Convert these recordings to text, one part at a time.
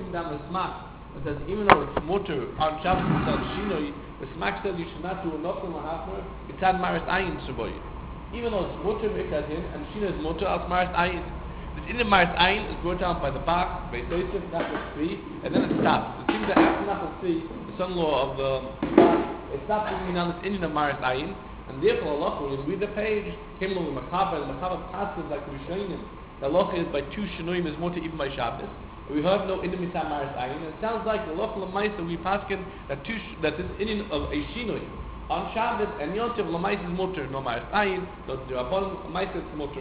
bring down the smack. It says even though it's mutter on Shabbos mitzad shinoi, the smack says you should not do nothing lahachmer mitzad maris ayin shaboy. Even though it's mutter mikadin and shinoi is mutter as maris ayin. This in the maris ayin is brought down by the Bach, by Yosef, Nachal 3, and then it stops. It seems that after Nachal 3, the son-in-law of the Bach, it stops bringing down this Indian of maris ayin, and therefore Allah, when you read the page, came along with Machava, and Machava passes like the Rishonim. The Allah is by two shinoim is mutter even by Shabbos. We have no Indian mitzad maris ayin. It sounds like the local lemaisa we paskin that this Indian of a shinoi on Shabbos and Yontiv lemaisa is mutter no maris ayin. The Rabban lemaisa is mutter.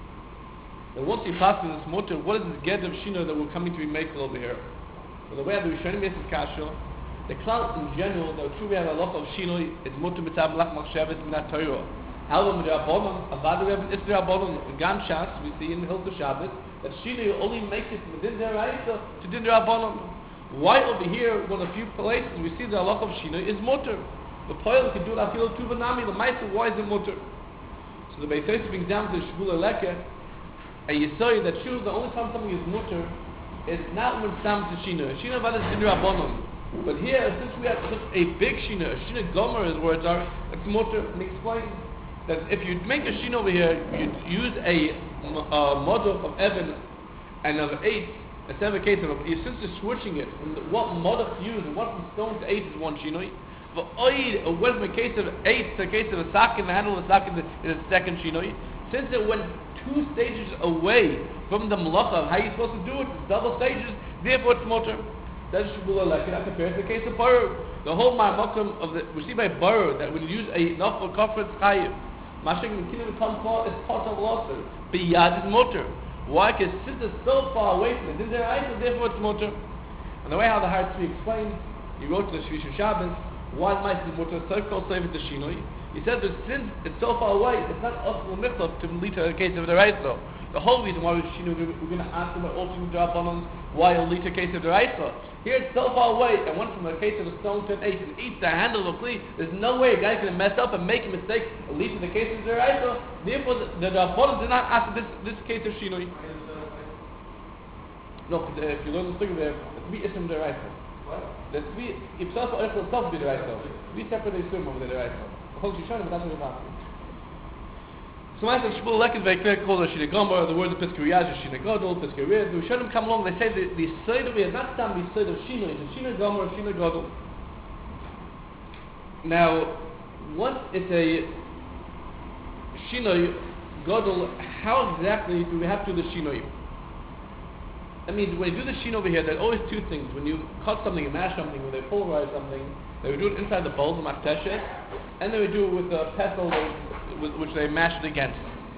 And once you pass this mutter, what is this get of shinoi that we're coming to be making over here? So the way the Rishonim is kasha, the cloud in general, the true we have a lot of shinoi is mutter mitzad malach Shabbos minat Torah. However, the Rabbanon, Avada Rebbe, it's the Rabbanon, Gam Shas, we see in Hilchos Shabbos, that Shinoi only makes it from Din Deraisa to Din Rabbanon. Why over here, one of the few places we see the halach of Shinoi is mutter. The Poel can do it after Tuvanami, the Maisa, why is it mutter? So the Beis Yosef brings down to the Shvula Leke, and you saw that the only time something is mutter is not when it's time to Shinoi. Shinoi Avada is Din Rabbanon. But here, since we have such a big Shinoi, a Shinoi Gomer, as words are, it's mutter, and he explains that if you make a shin over here, you use a model of Evan and of 8 instead of a case of since you're switching it from what model to use and what from stone to 8 is one shinoi. But when from a case of 8 to a case of a sakin, the handle of a sakin is a second shinoi. Since it went 2 stages away from the malacha of how you're supposed to do it, it's double stages, therefore it's motor. That's Shabula like that compares to the case of Baruch. The whole Ma'amakim of the we see by Baruch that when you use a nafal kafir it's chayiv. Mashik Mekinu becomes part is part of losses. Biyad is motor. Why? Because since it's so far away from it, then there is therefore it's motor. And the way how the Har Tzvi explains, he wrote to the Shvish Shabbos, why might be motor so called save the shinoi. He said that since it's so far away, it's not possible michlaf to lead to a case of the Raisa. The whole reason why we're going to ask them about altering the Rabbanons, why it'll lead to a case of the Raisa. Here it's so far away, and went from a case of a stone to an 8 and eats the handle of a flea. There's no way a guy can mess up and make a mistake and lead to the case of the Raisa. Therefore, the Rabbanons did not ask this case of Shinoi. No, if you learn the thing there, it's be ism the Raisa. That's be itself or itself be the Raisa. Be separate ism over the Raisa. Hold you but that's what it's happening. So I said Shmuel Lek is very clear called Shina Gomer, the word of Piskuriyash, Shina Godol, Piskuriyash. The Rishonim come along, they say the side of it, not some the side of Shina, it's Shina Gomer, Shina Godol. Now, once it's a Shina Godol, how exactly do we have to do the Shina? That means when you do the Shina over here, there are always 2 things. When you cut something and mash something, when they pulverize something, they would do it inside the bowl, the machteshet, and they would do it with a pestle which they mash it against.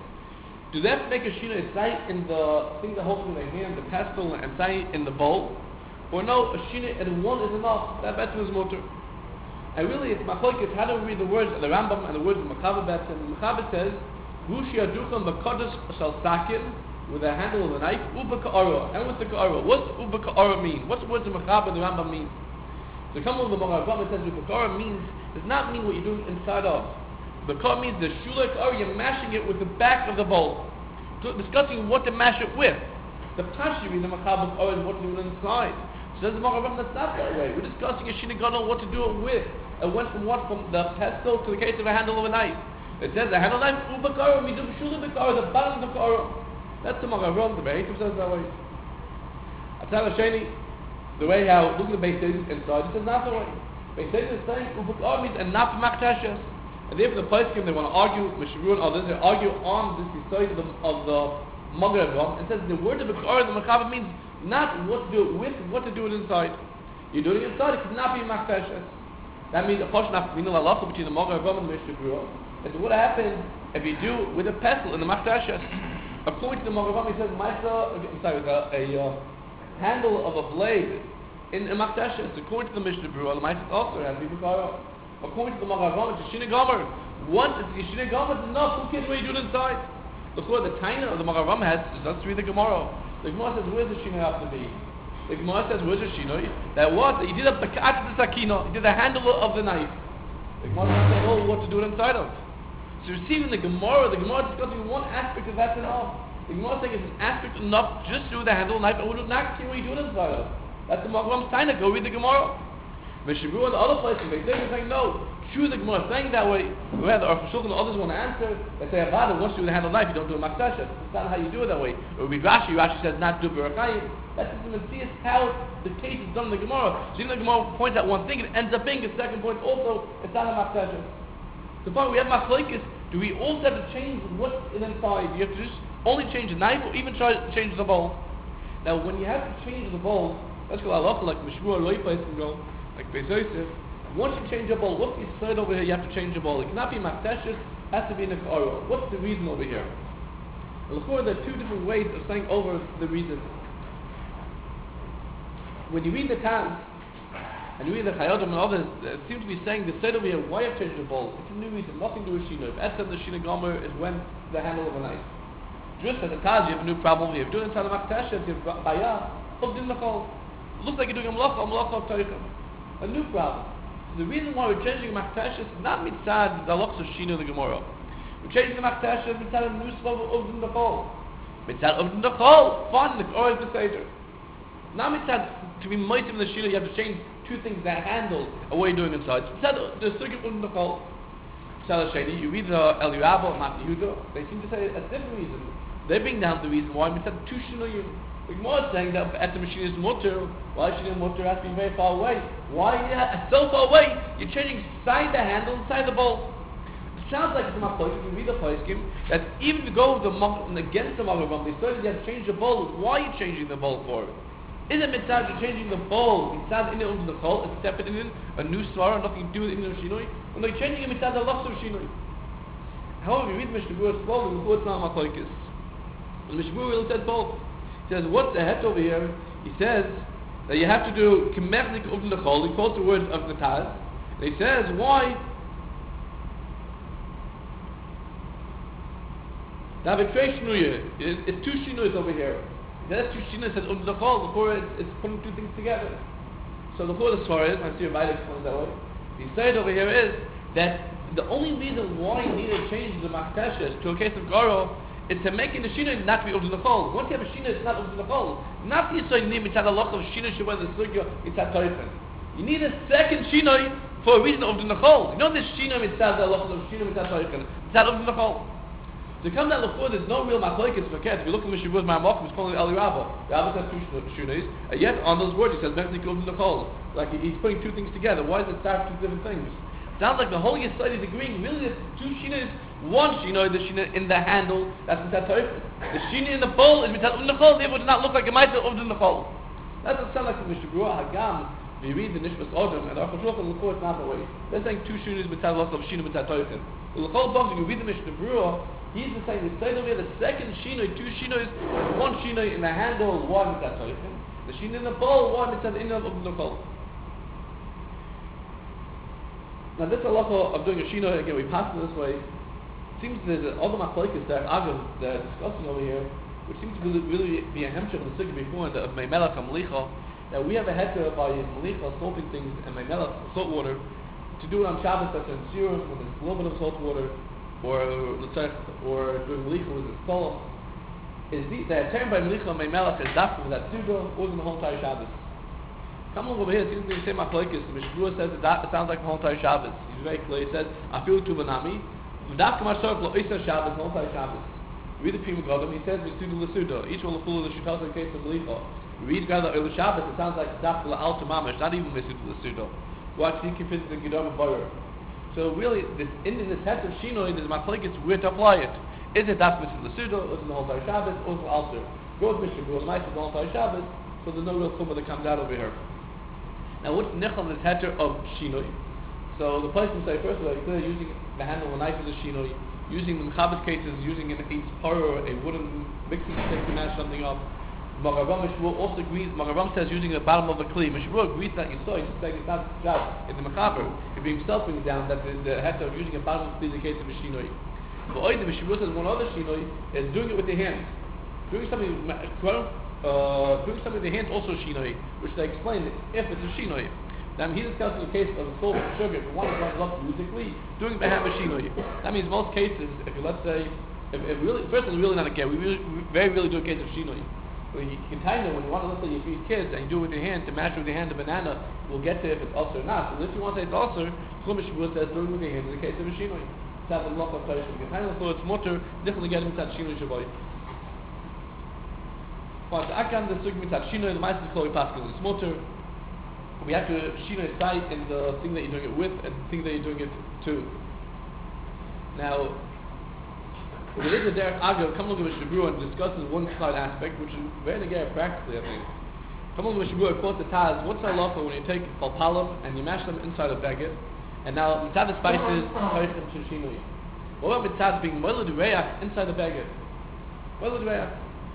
Do they have to make a shina sight in the thing that holds in their hand, the pestle, and sight in the bowl? Or no, a shina and one is enough. That betzim is motor. And really, it's machlokes. How do we read the words of the Rambam and the words of Machava betzim? Machava says, "Gushi aducham b'kodesh shal sakin," with a handle of the knife, uba ka'ara. And what's the ka'ara? What's uba ka'ara mean? What's the words of Machava and the Rambam mean? So come on, the Machava says uba ka'ara means does not mean what you're doing inside of. The ka'ara means the shulak or you're mashing it with the back of the bowl. So discussing what to mash it with. The pashiri, the Machava is what to do inside. So says the Machava, that's not that way. We're discussing a shinagadol, what to do it with. It went from what? From the pestle to the case of a handle of a knife. It says the handle knife, uba ka'ara, means the shulak the bottom of the ka'ara. That's the Machava, the Beis says that way. Atzal Hasheni, the way how, look at the Beis inside, it says not the way. Beis is saying, uba ka'ara means and not machtashas. And therefore the place they want to argue, Meshurun, others, they argue on this side of the Magreb Ram, and says the word of the Machava means not what to do it with, what to do it inside. You're doing it inside, it cannot be Machtashas. That means a portion of Minal Allah between the Magreb Ram and the Meshurun. And what happens if you do it with a pestle in the Machtashas? According to the Magreb Ram, he says, with a handle of a blade in a Machtashas. According to the Mishnah Berurah, the Maisa also has to be Bukara. According to the Machavam, it's a Shina Gomer. Once it's a Shina Gomer, it's enough. Who cares what you do inside? Look what the Taina of the Machavam has. Let's read the Gemara. The Gemara says, where's the Shina have to be? The Gemara says, where's the Shina? That was, he did a Bakat the Sakina. He did the handle of the knife. The Gemara doesn't say, oh, what to do it inside of. So receiving the Gemara discussing one aspect of that's enough. The Gemara saying it's an aspect enough just do the handle of the knife and we do not care what you do it inside of. That's the Magram Steiner. Go read the Gemara. Mishabru and the other places, they saying no. True, the Gemara is saying that way. Where the Aruch HaShulchan and others want to answer, they say, Avada, once you do the handle knife, you don't do a Maktashas. That's not how you do it that way. It would be Rashi. Rashi says not to do Berachayim. That's just the Messias, how the case is done in the Gemara. So even the Gemara points out one thing, it ends up being a second point also, it's not a Maktashas. The point we have Machlokes, do we also have to change what's inside? You have to just only change the knife or even try to change the bowl. Now when you have to change the bowl, let's go halacha like Mishmur Loi place and go, like Beis Yosef. Once you change your bowl, what's the side over here? You have to change your bowl. It cannot be Maktashas, has to be in a K'oro. What's the reason over here? Well, there are two different ways of saying over the reason. When you read the Taz, and you read the Chayodim and others, it seems to be saying the side over here, why you have to change the bowl? It's a new reason, nothing to do with Shino. If Etzem the Shina Gomer is when the handle of a knife. Just as a Taz, you have a new problem. You have to do it inside of Maktashas, you have Bayah, hooked in the hole. It looks like you're doing a Malacha of Tariqim. A new problem. So the reason why we're changing Maktashas is not mitzad the halachos of Shino the Gemara. We're changing the Maktashas mitzad a new slow of the Chol. Mitzad of the Chol, fun, the Or is the Seder. Not mitzad to be mitzvah in the Shino, you have to change two things that handle and what you're doing inside. Mitzad the Sugim of the Chol. Mitzad Sheni, you read the El Yerabah, Mat Yehuda, they seem to say a different reason. They bring down the reason why mitzad two Shino the Gemara is saying that at the machine is mutter. Why should the mutter has to be very far away? Why so far away? You're changing inside the handle, inside the bowl. It sounds like it's my place. You can read the Paiskim that even to go against the Magram, they started you have to change the bowl. Why are you changing the bowl for? Is it mitzvah you're changing the bowl? Mitzvah in the chol, it's separate in a new svara, nothing to do with in the shinoi. When they're changing it, mitzvah the loss of shinoi. However, we read Mishnah Berurah slowly before it's not machlokes. Mishnah Berurah really said both. He says, what's the het over here? He says that you have to do kemernik uvn lechol. He quotes the words of the Taz. And he says, why? It's two shinuis over here. That's two shinuis says uvn lechol. It's putting two things together. So the Svara is, I see your Bible explains that way. The side over here is that the only reason why you need to change the Maktashas to a case of Garo it's to make in the Shina not to be Uvd L'chol. Once you have a Shina, it's not Uvd L'chol. Not the Yisrael you need mitzad halach of Shina Shabbat the Sugya mitzad Toifen. You need a second Shina for a reason of Uvd L'chol. You know this Shina mitzad halach of Shina mitzad Toifen. Mitzad Uvd L'chol. To come down L'chol, there's no real machlokes for Ket. If you look at Mishnah Berurah Ma'amachim, it's calling Eli Rabba. Rabba says two Shinas, and yet on those words he says Mechnik Uvd L'chol. Like he's putting two things together. Why does it start two different things? Sounds like the whole Yisrael is agreeing. Really, it's two Shinas. One Shino is the Shina in the handle, that's Mitzad Toifen. The Shina in the bowl is Mitzad Uvd L'chol, therefore it does not look like a Mitzad Uvd L'chol. That doesn't sound like the Mishnah Berurah Hagam. If you read the Nishmas Odom and the Aruch HaShulchan L'chol, it's not the way. They're saying two Shinas Mitzad L'chol of Shina Mitzad Toifen. The L'chol Bosik, you read the Mishnah Berurah, he's saying the side over here, the second Shino, two Shinos, one Shino in the handle, one Mitzad Toifen. The Shina in the bowl, one Mitzad Uvd L'chol. Now this halacha of doing a shino, again we pass it this way, it seems there's other machlokes that Agav they're discussing over here, which seems to really be a hemshech of the sugya before of Meimelach and Melicha, that we have a heter by Melicha salting things and Meimelach salt water to do it on Shabbos such as Shiur when there's a little bit of salt water, or during Melicha when there's Kolam. Is the term by Melicha and Meimelach is that from that Suda or in the whole entire Shabbos. Come along over here, it seems to be the same machlokes. Mishnah Berurah says that it sounds like the whole entire Shabbos. He's very clear. He says, "Afilu tu banami, v'dafka marsorv lo isa Shabbos, the whole entire Shabbos." We read the Pri Megadim. He says, "V'suda l'suda." Each one will follow the Shutas in case of Melicha. We read Gada Eil Shabbos. It sounds like dafka la'al mamish, not even v'suda l'suda. Watch the Kifid the Gedama Boyer. So really, in this set of Shinoi, there's machlokes where to apply it. Is it dafka v'suda l'suda, or is it the whole entire Shabbos, or is it alter? Go with Mishnah Berurah, the mice of the whole entire Shabbos. So there's no real chumah that comes out over here. Now what's nichal this heter of shinoi? So the place will say first of all, you're using the handle of a knife as a shinoi, using the mechabes cases, using an each or a wooden mixing stick to mash something up. Maharam also agrees. Maharam says using the bottom of a kli. Mishnah Berurah agrees that you saw. He's saying it's not job in the mechaber. If he himself brings down that the heter of using a bottom of a kli is the case of a shinoi. But the Mishnah Berurah says one other shinoi is doing it with the hands, doing something. Doing something with the hands also shinoi, which they explain if it's a shinoi. Now he's discussing the case of salt and sugar. If one is running up musically, doing it by hand shinoi. That means most cases, if you let's say, if really, first of all, really not a case. We very really do a case of shinoi. you can tell you when you want to look at your feed kids and you do it with your hand to mash with your hand the banana, we'll get to if it's also or not. So if you want to say it's also, Chumash says do it with your hand in the case of a shinoi. It's not a block of Torah. You can tell you so it's mutter, differently get mitzad shinoi shaboy. But I can the sug mitzad shinoi, the ma'aser chlori paskin is mutter. We have to shinoi sight in the thing that you're doing it with and the thing that you're doing it to. Now, there is a derech agav, come look at Mishnah Berurah and discusses one slight aspect, which is very negative practically, I think. Come look at Mishnah Berurah, quote the Taz, what's the halacha when you take palpalim and you mash them inside a baguette, and now mitzad the spices, toichem shishinui. What about mitzad being moiled reach inside the baguette? Moiled reach.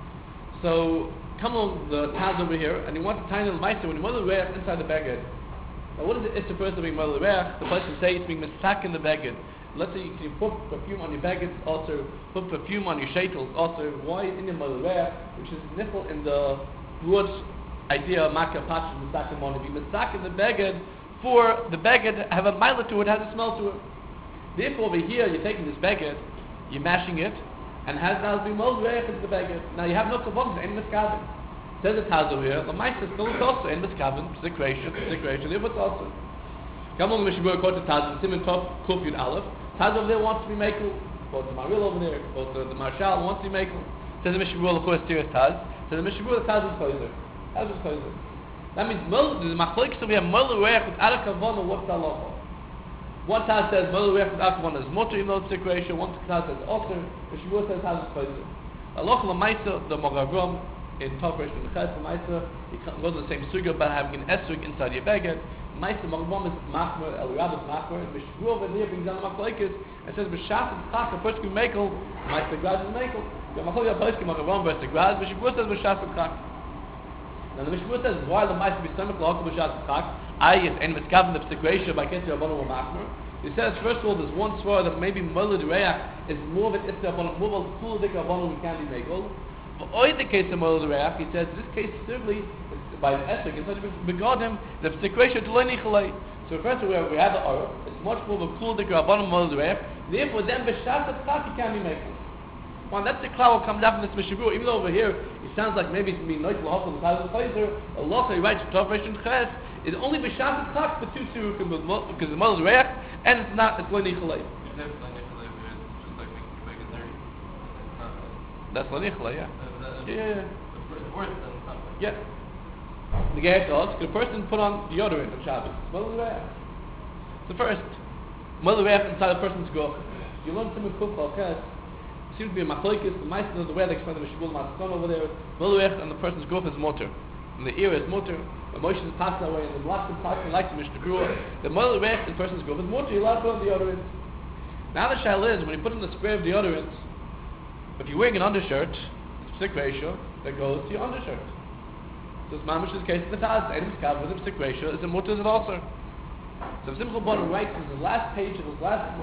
So, come along the Taz over here, and you want to tie the meiser when you moiled reach inside the baguette. Now what is it? It's the first being moiled reach. The person say it's being mitzak in the baguette. Let's say you can put perfume on your baguettes, also put perfume on your shaitels, also why in your malureh, which is nipple in the broad idea of makkah patch in the second one, to be mitzak in the baguette for the baguette have a milah to it, has a smell to it. Therefore over here you're taking this baguette, you're mashing it, and has now been malureh into the baguette. Now you have no kavod, any miskavin. Says the Taz over here, the meister still is also any miskavin, psikration, therefore it's also. Come on, Mishnah Berurah quote the Taz, Simon Tov, Kuf Yud Aleph. Taz over there wants to be makel. Quote the Maril over there. Quote the Marshal wants to be makel. Says the Mishnah Berurah, of course, serious Taz. Says the Mishnah Berurah, the Taz is Chayzer. Taz is Chayzer. That means the machlokes over here, Moil Reach without a kavana, what's the halacha? One Taz says Moil Reach without a kavana is mutter, even though it's situation. One Taz says also. Mishnah Berurah says Taz is Chayzer. Halacha l'maisa, the Mogavram in Tov Reish and Ches l'maisa, he goes to the same suga about having an esrog inside your baguette. Meister Magmam is Machmer, El Rab is Machmer, and Mishnah Berurah over there brings down the Machlokes and says, B'shas is Chak, the person can Mekel, Meister Graz is Mekel. The Machlokes are Peskim, Magavam versus Graz, Mishnah Berurah says, B'shas is Chak. Now the Mishnah Berurah says, why the Meister be Samech L'Hakol B'shas is Chak? Ayis, and Miskav in the Psikration by Kessi Rabbanon or Machmer. He says, first of all, there's one svar that maybe Molid Reach is more of an Isra Rabbanon, more of a full Dik Rabbanon we can be Mekel. But only the case of Molid Reach, he says, this case certainly, by the Esrog, it's such a begotten the Psikration to Leni Chalei. So first of all, we have the Aruch, it's much more of a cool Dik Rabbanon Molid Reach, therefore then B'shas of Chak he can be Mekel. Well, that's the cloud will come down from this Mishnah Berurah, even though over here, it sounds like maybe it's being Noit L'Hakol L'Chaz L'Chayzer, Allah, he writes Tov Reish and Ches, it's only B'shas of Chak for two Sirukim, because it's Molid Reach, and it's not, it's Leni Chalei. That's Lanichla, yeah. Yeah. It's worse than something. Yeah. The Gehet asks, can a person put on deodorant on Shabbos? Molid Reach. So first, Molid Reach inside a person's goch. You learn some of Kuf Chalkes. It seems to be a machlokes. The Meister of the way they explain the Shibul Matzon over there. Molid Reach and the person's goch is motor. And the ear is motor. The motion is passed that way, and the blast is passing like the Mishnah Berurah. The Molid Reach in the person's goch is motor. You're allowed to put on deodorant. Now the shayla is, when you put in the spray of deodorant, if you're wearing an undershirt, it's a sick ratio that goes to your undershirt. So it's mamish is the case of the Taz. Any miskav with a sick ratio is a mutter, is it also? So Simcha Bon writes in the last page of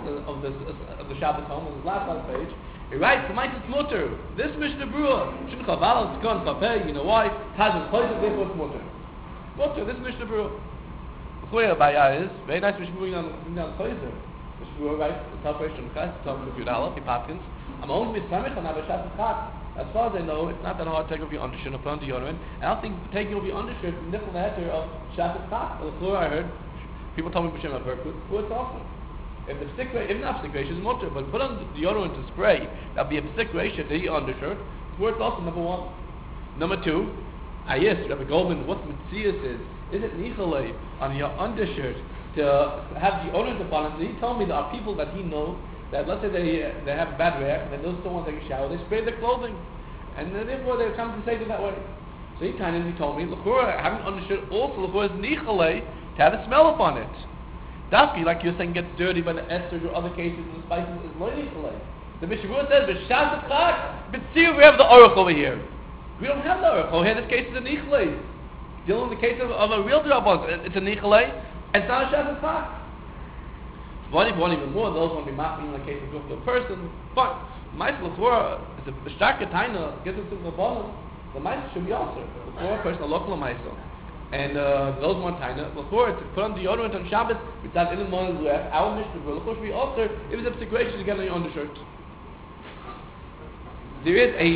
the Shabbat home, on his last page, he writes, the mice is mutter. This Mishnah Berurah, Shin Chaval, Tzkon, Kapeh, you know why? Taz is Chayzer, therefore it's mutter. Mutter, this Mishnah Berurah. The Choya Baya is, very nice Mishnah Berurah on Chayzer. Mishnah Berurah writes, the Tov Reish and Ches, the Tov Yud Aleph, he patkins, I'm only Samech on Abashat Chak. As far as I know, it's not that hard to take off your undershirt or put on deodorant. I don't think taking off your undershirt is the heter of Shabbat Chak. On the floor I heard, people told me B'Shem HaBerkut, it's awesome. If the stick if not stick ratio is mutter, but put on deodorant to spray, that'll be a stick ratio to your undershirt. It's worth awesome, number one. Number two, yes, Rabbi Goldman, what Metzias is it Nichalei on your undershirt to have deodorant upon it? So he told me there are people that he knows that let's say they have bad reaction, and those don't want to take a shower, they spray their clothing, and therefore they come to say it that way. So he told me, l'chora, having understood also l'chora is nichalei to have a smell upon it. Dafki, like you're saying, gets dirty by the esters or other cases, and the spices is lo nichalei. The Mishnah Berurah says, b'shas chak, but see we have the aruch over here. We don't have the aruch over here. This case is a nichalei. Dealing with the case of a real drabos, it's a nichalei, and it's not a shas chak. One even more, those won't be mapping in the case of a person. But Ma'aser L'chora is a starker taina, gets into the bottom. The Ma'aser should be also L'chora person, a local Ma'aser. And those one taina, L'chora to put on deodorant on Shabbos, without any more left. Our Mishnah Berurah, L'chora should be also if it's a situation to get on your undershirt. There is a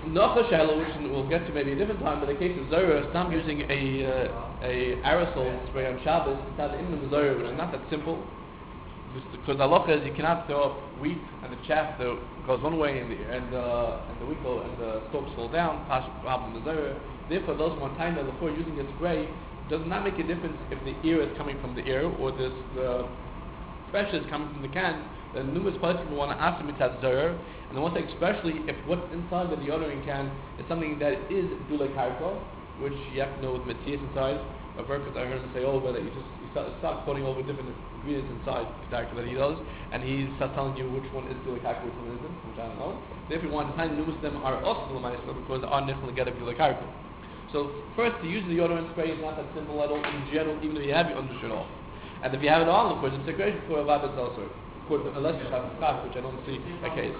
Nocha Shelo, which we'll get to maybe a different time, but in the case of Zohar, I'm using a aerosol spray on Shabbos, it's not in the Zohar, which is not that simple. Because the halacha is you cannot throw up wheat and the chaff that goes one way and the wheat and the stalks fall down, problem the Zohar. Therefore, those who want time before using a spray does not make a difference if the ear is coming from the ear or the pressure is coming from the can. The numerous people want to ask them it's Zohar, and they want to say especially if what's inside the deodorant can is something that is dule karko, which you have to know with Matthias inside. A Berkut, I heard him say over that you start putting over different ingredients inside the character that he does, and he starts telling you which one is dule karko, which one isn't, which I don't know. Therefore, you want to find numerous of them are also because they are nichel get of dule karko. So first, to use the deodorant spray is not that simple at all in general, even if you have your undershirt off. And if you have it on, of course, it's a great for a rabbit also. Of course, unless you have a scarf, which I don't see a case.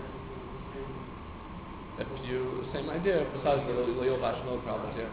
If you, same idea, besides the old fashioned no problems here.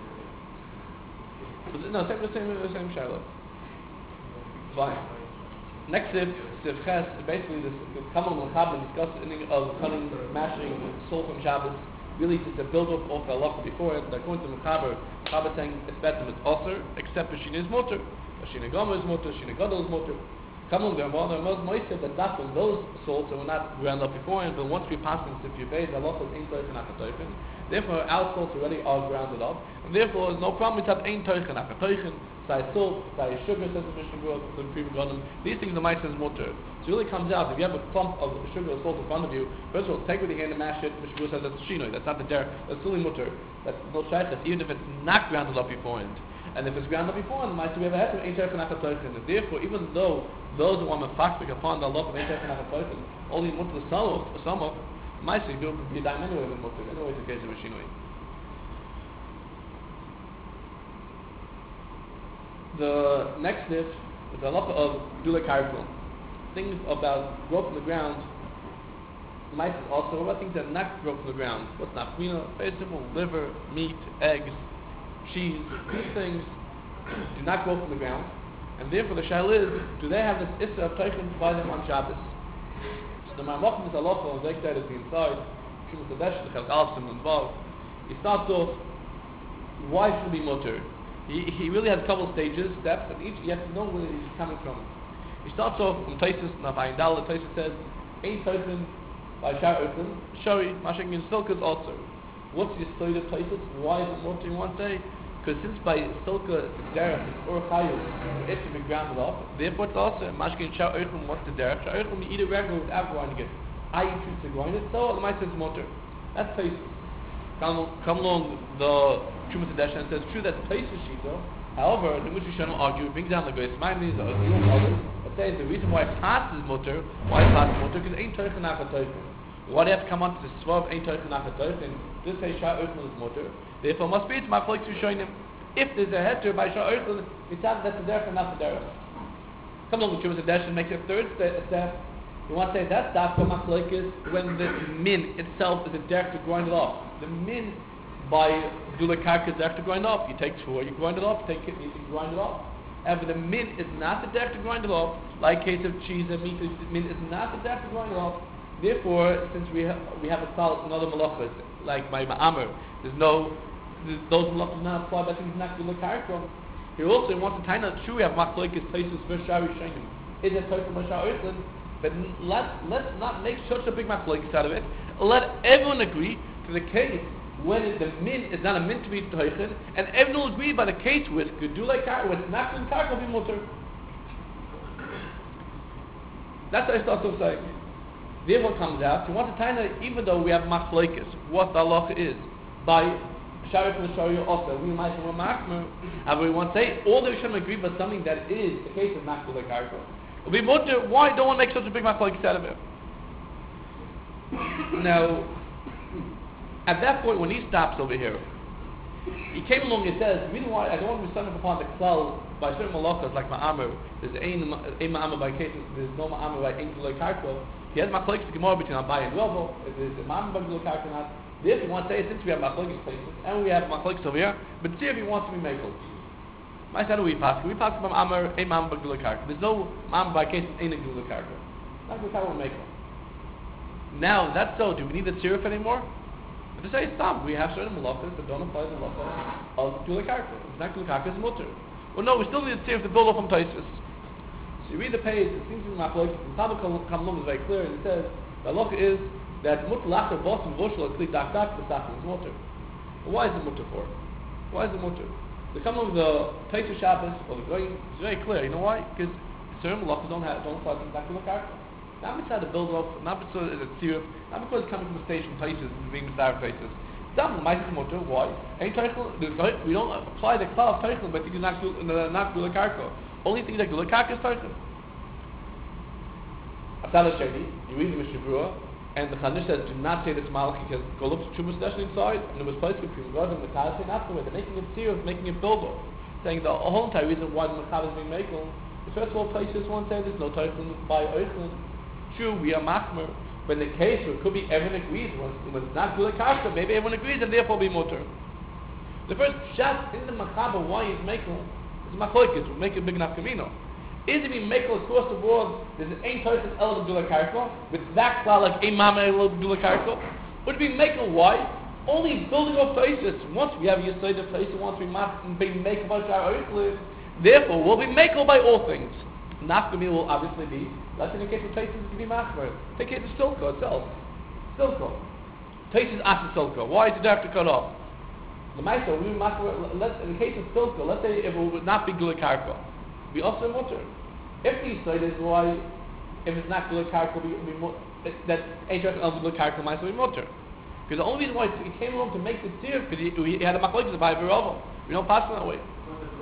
No, same Shiloh. Fine. Next Sif Ches, basically this Kamal Mechabin discussed the of cutting, mashing salt on Shabbos, really to build up off the halacha before it. According to Mechaber saying it's better than it's osir, except Shina is motor. Shina Gomer is motor, Shina Gadol is motor. Kamal Moise said that that's when those salts were not ground up beforehand, but once we pass in Sif Yubei, the halacha is ain't toichen akatoichen. Therefore, our salts already are grounded up, and therefore there's no problem with that ain't toichen akatoichen. Say salt, say sugar, says the Mishnah Berurah, the Prima Gadol. These things the mice is motor. So it really comes out, if you have a clump of sugar or salt in front of you, first of all, take with your hand and mash it. Mishnah Berurah says that's shinoi, that's not the derech, that's fully mutter. That's no shaykhs, even if it's not grounded up beforehand. And if it's grounded up beforehand, the mice we have a head of ain't toichen akatoichen. And therefore, even though those who are mefaktik upon the law of ain't toichen akatoichen, only mutter the samach, mice we do be dime anyway with mutter. Anyway, it's the case of a shinoi. The next nif is a lot of dule karko. Things about grow from the ground. Mice is also about things that not grow from the ground. What's not? Very simple: liver, meat, eggs, cheese. These things do not grow from the ground, and therefore the shail is: do they have this issa of teichen to buy them on Shabbos? So the Marmok is a lot of that is the inside. Shumas Hadesh, the Chelk Alsim involved. He starts off. Why should it be mutter? He really has a couple of steps, and each you have to know where he's coming from. He starts off from Taisus, Nafayin Dal, Taisus says, Ein Taisin by Shar Open, Shari, Mashing in Silka also. What's the story of Taisus? Why is it more to one day? Because since by Silka, it's derech, it's Ur Chayu, it should be grounded up, therefore it's also, Mashing in Shar Open, what's the derech? Shar Open, you eat it regular without grinding it. I choose to grind it, so the mice is motor. That's Taisus. Come along the Shumas Hadesh and says, true, that's Taisus Shita. However, the Mushi Shannon argue, brings down the Goyes Maimonides, or others, that says the reason why Pas is mutter, because ain't Teichen Akatoichen. Why do you have to come on to the Swav, ain't Teichen Akatoichen? This says Shah Oichel is mutter. Therefore, must be it's Machlokes Rishonim. If there's a heter by Shah Oichel, it's not that's the derech and not the derech. Come along with Shumas Hadesh and make a third step. You want to say that's Dafka Machlokes when the min itself is a derech to grind it off. The min by dule karka is derech to grind off. You take two, you grind it off. Take it, you grind it off. And the min is not the derech to grind it off. Like case of cheese and meat, the min is not the derech to grind it off. Therefore, since we have a salt and other malachas like by ma'amer, those malachas not apply by things not dule karka. He also wants to tie out true. We have machlokes places for shari shayim. Is it toichen mashar oichel? But let's not make such a big machlokes out of it. Let everyone agree to the case when the min is not a min to be teichen, and everyone will agree by the case with gedulei karka, with not gedulei karka will be mutter. That's what I start to say. Therefore comes out, you want to tell that even though we have machlokes, what the halacha is, by Sharif and Shariah also, we might have a machmer, and we want to say, all the Rishonim agree but something that is the case of not gedulei karka. Will be mutter. Why don't one make such a big machlokes out of it? Now, at that point, when he stops over here, he came along and says, the reason why I don't want to be sung upon the klal by certain malachas like ma'amer, there's ein ma'amer by case, there's no ma'amer by ein gedulei karka. He has machlokes the Gemara between Abai and Ravo, if there's a ma'amer by gedulei karka or not. Therefore, you want to say, since we have machlokes places, and we have machlokes over here, but see if he wants to be makel. My son, we pass by ma'amer, ein ma'amer by gedulei karka. There's no ma'amer by case, ein gedulei karka. Not gedulei karka will makel. Now, that's so, do we need the tziruf anymore? But to say stop, we have certain malachas that don't apply the malacha of Gula Karka. It's not Gula Karka, it's mutter. Well, no, we still need to see if the build up from Taisus. So you read the page, it seems to be Machlokes, and Tabak Kamlum is very clear, and it says, the halacha is that mutter lacher bos and voshel at kli dak dak, the sachin is mutter. But why is it mutter for? Why is it mutter? The Kamlum of the Taisus Shabbos, or the Goyim, is very clear. You know why? Because certain malachas don't apply to Gula Karka. Not beside the build up, not because it's serious, not because it's coming from a station Taisus and being beside Taisus. Dam might be mutter. Why? Ain't Taichel, we don't apply the cloud of Taichel, but it's not Gula Karka. Only thing that Gula Karka is Taichel. Asala Sheni, you read the Mishnah Berurah, and the Chanish says, do not say this Malach, because go look to Chumas Neshel inside, and it was placed between God and Mekah, and afterwards, they're making it serious, making it build up. Saying the whole entire reason why the Mekah is being made, the first of all places one said there's no Taichel by Eichlin. True, we are Machmer, but in the case where it could be everyone agrees, when it's not Gula Karka, maybe everyone agrees, and therefore be mutter. The first shot in the Machaber, why he's making is Machlokes, will make it big enough Kamino. Is it being makel across the board? There's an ein person element of Gula Karka with that cloud like a mama element of Gula Karka. Would it be makel? Why? Only building up places. Once we have Yisrael the place, once we be makel by our earthly, therefore we'll be makel by all things. Nafkami will obviously be. That's in the case of places it can be machmer. Take it to Silko itself. Silko. Places after Silko. Why did you have to cut off? The Maisa, we machmer. In the case of Silko, let's say if it would not be Gula Karka, be also mutter. If the side is why, if it's not Gula Karka, that ain't just of Gula Karka might be mutter. Because the only reason why he came along to make the tzir, because he had a machlokes by Birova. We don't pass that way.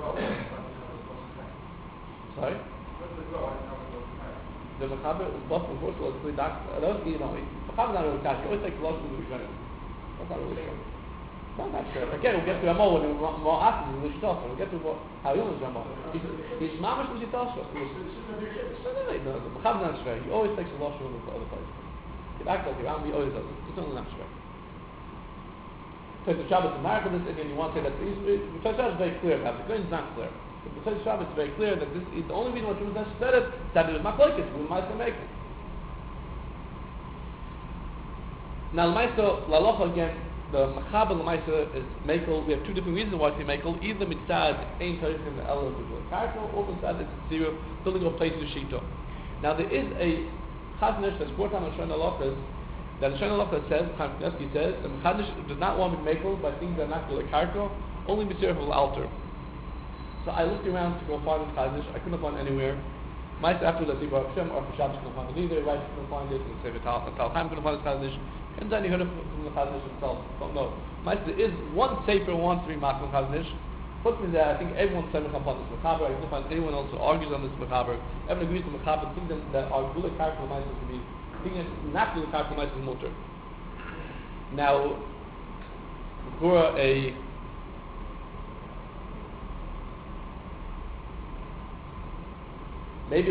Sorry? The Machaber is Boston Vorshel, it's really dark. I don't you know, Machaber is not really cash. He always takes a lot of the Rishonim. That's not really sure. I'm not sure. Again, we'll get to Ramo when we're more after the Lishtosh. We'll get to how he was Ramo. He's mamish with Lishtosh. No, the Machaber is not sure. He always takes a lot of other places. He acts like Ram, he always does it. It's only not sure. So the Shabbos in America, this again, you want to say that the Shabbos is very clear about it. The Goyim is not clear. The Shabbos is very clear that this is the only reason why Shumas Neshel said it, that it was Machlokes, we might make it. Now, L'Alocha again, the Machaber L'Maisa is Mekel. We have two different reasons why it's Mekel. Either Mitzad, Ein Torah in the Elo of the Karka, or Mitzad, it's a zero, building up places of Shito. Now, there is a Chazanish that's brought down on Shon Alochas, that Shon Alochas says, Chaim Knesky says, the Chazanish does not want to be Mekel by things that are not Gula Karka, only Mitzvah of Altar. So I looked around to go find this Chazanish. I couldn't find anywhere. Mice afterwards I see Baruch Shem or for Shabbos couldn't find it either. Right, couldn't find it. And say Tal Chaim couldn't find this Chazanish. And then he heard it from the Chazanish himself. Don't know. Mice there is one Sefer wants to be Makam Chazanish. Put me there. I think everyone's saying upon this Machaber. I couldn't find anyone else who argues on this Machaber. Everyone agrees to Machaber. Think that our Gula Karka Mice is to be. Think that not Gula Karka Mice is mutter. Now, Gura a. Maybe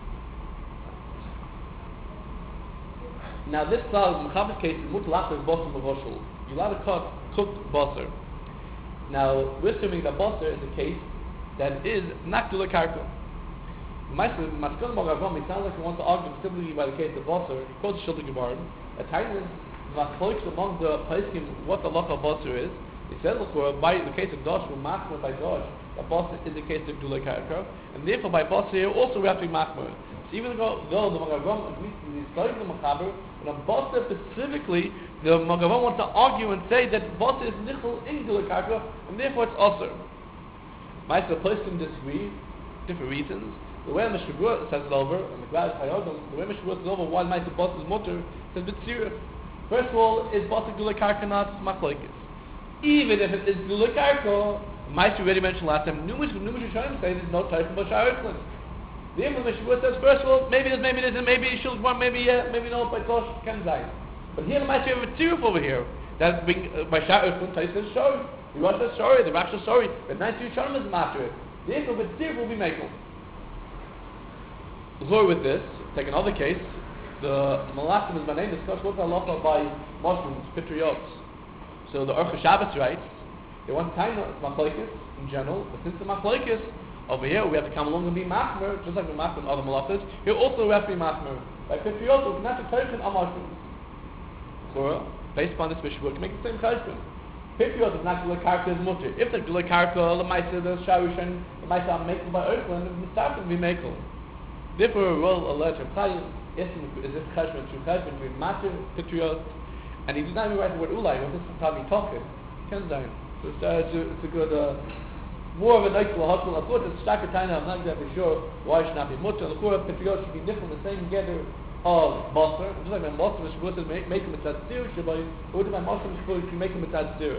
now this cloud in Mechaber's case is mutlach is bosser mevoshel. You're allowed to cut cooked bosser. Now we're assuming that bosser is a case that is not Gula Karka. Maskon Mogavom, it sounds like he wants to argue specifically by the case of bosser. He quotes Shulchan Gemara. At times, machlokes among the poskim what the loch of bosser is. He says, look, by the case of Dosh, we're machmer by Dosh. A bosser is the case of Gula Karka, and therefore by bosser here also we have to be machmer. So even though the Magavam agrees to the story of the Machaber, but on bosser specifically, the Magavam wants to argue and say that bosser is nichel in Gula Karka, and therefore it's osir. Ma'aser poskim disagree, different reasons. The way Mishnah Berurah says it over, and the Glad Chayodom, the way Mishnah Berurah says it over, why Ma'aser bosser is mutter, says bit serious. First of all, is bosser Gula Karka not machlokes? Even if it is Gula Karka, Ma'aser already mentioned last time, numerous Rishonim say there's no type of Bashar Eichlin. The Imam Mishnah says, first of all, maybe there isn't, maybe it should one, maybe no, by Tosh Kenzai. But here the Ma'aser have a tziruf over here, that being Bashar Eichlin, Tais says sorry. The Rosh says sorry, the Rav says sorry, but 92 Rishonim is master it. Therefore, the tziruf will be Mekel. L'chor with this, take another case, the Malachim is my name, discussed what halacha by Muslims, Patriots. So the Orcha Shabbos writes, they want time machlokes in general, but since the machlokes over here we have to come along and be machmer, just like we machmer in other malachas. Here also we have to be machmer. By Patriots, we can have to turn on Muslims. So based upon this Mishnah, can make the same cheshbon. Pipiot is not Gula Karka is mutter. If the Gula Karka, the Maisa, the Shawishan, the Maisa are makel by Oakland, the Mustaf can be makel. Therefore, we'll alert him, Chayim, is this cheshbon, true cheshbon, between matter, Pipiot, and he did not even write the word Ulai, what this is talking talking. Ken's down. So it's a good, more of a nice lahakul. Of course, it's Shakatana, I'm not exactly sure why it should not be mutter. The Kura Pipiot should be different, the same together of Basar. Just like when Basar is supposed to make him a tzadzir, Shabbai, or when Basar is supposed to make him a tzadzir.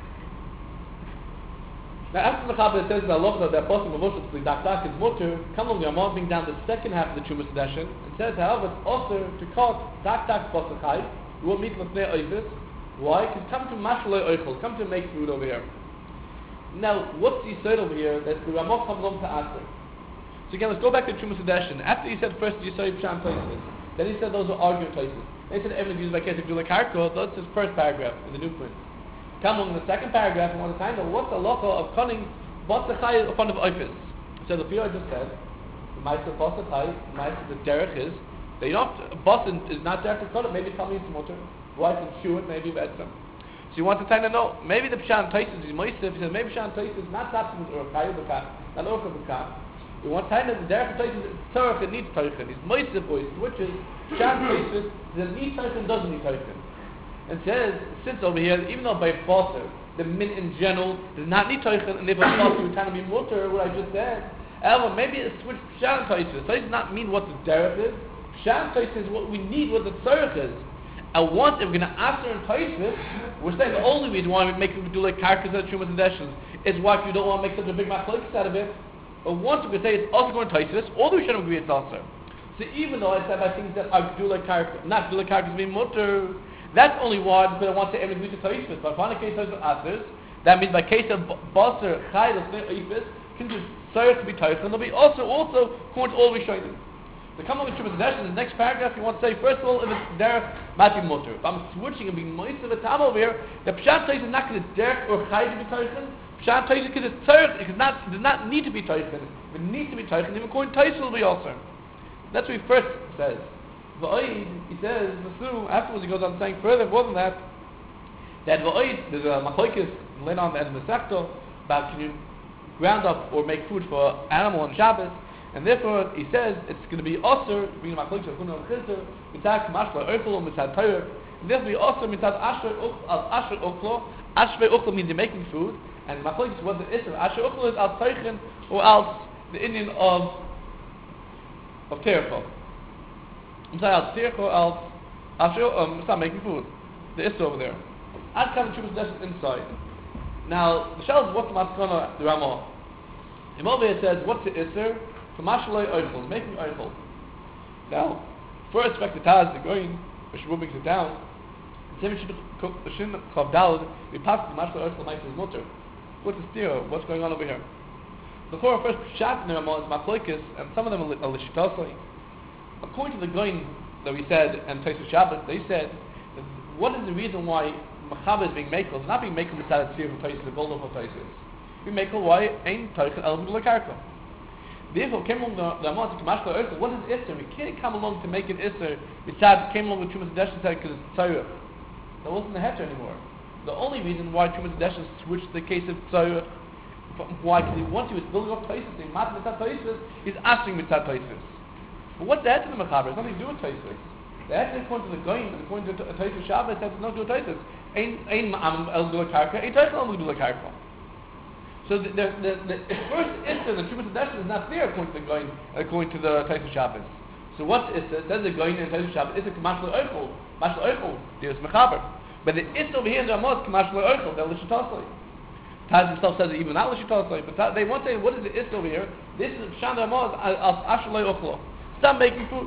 Now, after the Chabad says that Allah that Basar Mavoshat to the Dakdak is mutter, come along, I'm moving down the second half of the Chumash Sedeshin, and says, however, it's also to cut Dakdak Basar Chai, you won't meet with Neh Oifis. Why? Because come to Mashaloi Oichel, come to make food over here. Now, what's the Yisod over here that the Ramah comes along to answer? So again, let's go back to Chumash Sedeshin. After he said first Yisod Pshan Toises, then he said those are arguing places. Then he said evidence used by case of Gula Karka. That's his first paragraph in the new print. Come on, in the second paragraph, we want to find out what's the locha of cunning, what's the chai upon of oifis. So the Piyah just said, the Maisa Basa Chai, the Maisa, the derech is, that you don't, Basa is not derech to cut it, maybe tell me it's motor, why can chew it, maybe bad some. So you want to find out, no, maybe the Pshan Taisis is Moisef, he says, maybe Pshan Taisis is not substance or Chai B'Kah, not Orcha B'Kah. We want to find out the derech Taisis is Tzarech and needs Taichen. He's Moisef voice, which is Pshan Taisis, that needs Taichen, doesn't need Taichen. And says, since over here, even though by Basar, the min in general does not need Taichen, and if a Basar would kind of be mutter, what I just said, however, maybe it's switched Pshan Taisis. Taisis does not mean what the derech is. Pshan Taisis is what we need, what the Tzarech is. And once, if we're going to answer in Taisis, we're saying the only reason why we make it do like Karkas and Shumas and Deshes is why you don't want to make such a big machlokes out of it. But once we can say it's also going to Taisis, although we shouldn't agree it's also. So even though I said by things that are do like Karkas, not do like Karkas being mutter, that's only why because I want to every to Taisis. But if on a case of answers, that means by case of Basar, Chai, Ifis, can do Sarah to be Taisis, and they'll be also according to all we showed them. So come on with Shumas Deshes, in the next paragraph you want to say, first of all, if it's derech, might be mutter. If I'm switching and being moist of a tam over here, the Pshat Taisis is not going to derech or Chai to be Taisis. Pshat Taisis because it's Tzarech, it does not need to be Taisis. It needs to be Taisis, even according to Taisis will be also. That's what he first says. V'oid, he says, afterwards he goes on saying further, more than that V'oid, there's a machlokes later on in the Masechta about can you ground up or make food for animal on Shabbos, and therefore he says it's going to be osur, being machlokes of Chuna and Chizr, mitzad kamashla oichel or mitzad Torah, and therefore be osur mitzad asher ochlo. Asher ochlo means you're making food, and machlokes was the isser. Asher ochlo is al teichen or al the Indian of Terechol. I'm sorry, al Terechol al stop making food. The isser over there. Ad kam Chumash Sedeshin inside. Now the shell is what's the maskana the Ramah. Him over here says what's the isser? Kamashaloi oichel, making oichel. Now, first respect the Taz, the going, which brings it down. Shem Shin Chavdal, we pass the Kamashaloi oichel, Maisa is mutter. What's the steer? What's going on over here? The Torah first Pshat in the Ramah is machlokes, and some of them are Lishitosai. According to the going that we said, and Taisus Shabbat, they said, that what is the reason why Machaba is being makel? It's not being makel with that steer for Taisus, the gold of Taisus. We makel why ain't Taisus element of the Karka. Therefore, came along the Ramah to Kamashla Isser. What is Isser? We can't come along to make an Isser. Besides, came along with Chumash Sedeshin because it's Tzarech. That wasn't the Heter anymore. The only reason why Chumash Sedeshin switched the case of Tzarech, why? Because once he was building up Taisus, saying Mat Mitzat Taisus, he's asking Mitzat Taisus. But what's the Heter in the Mechaber? It's nothing to do with Taisus. The Heter according to the Goyim, according to Taisus Shabbat, has nothing to do with Taisus. Ein Ma'am El Gula Karka, ein Taisus El Gula Karka. So the first Isser, the Chumash Sedeshin is not there according to the Goyin, according to the Taisus Shabbos. So what's Isser? It says the Goyin in Taisus Shabbos, Isser Kamashla Oichel. Mashla Oichel, there's Mechaber. But the Isser over here in the Ramah is Kamashla Oichel, they're Lishitasai. Taz himself says that even not Lishitasai, but they want to say, what is the Isser over here? This is Shan Ramah as Ashalei Ochlo. Stop making food.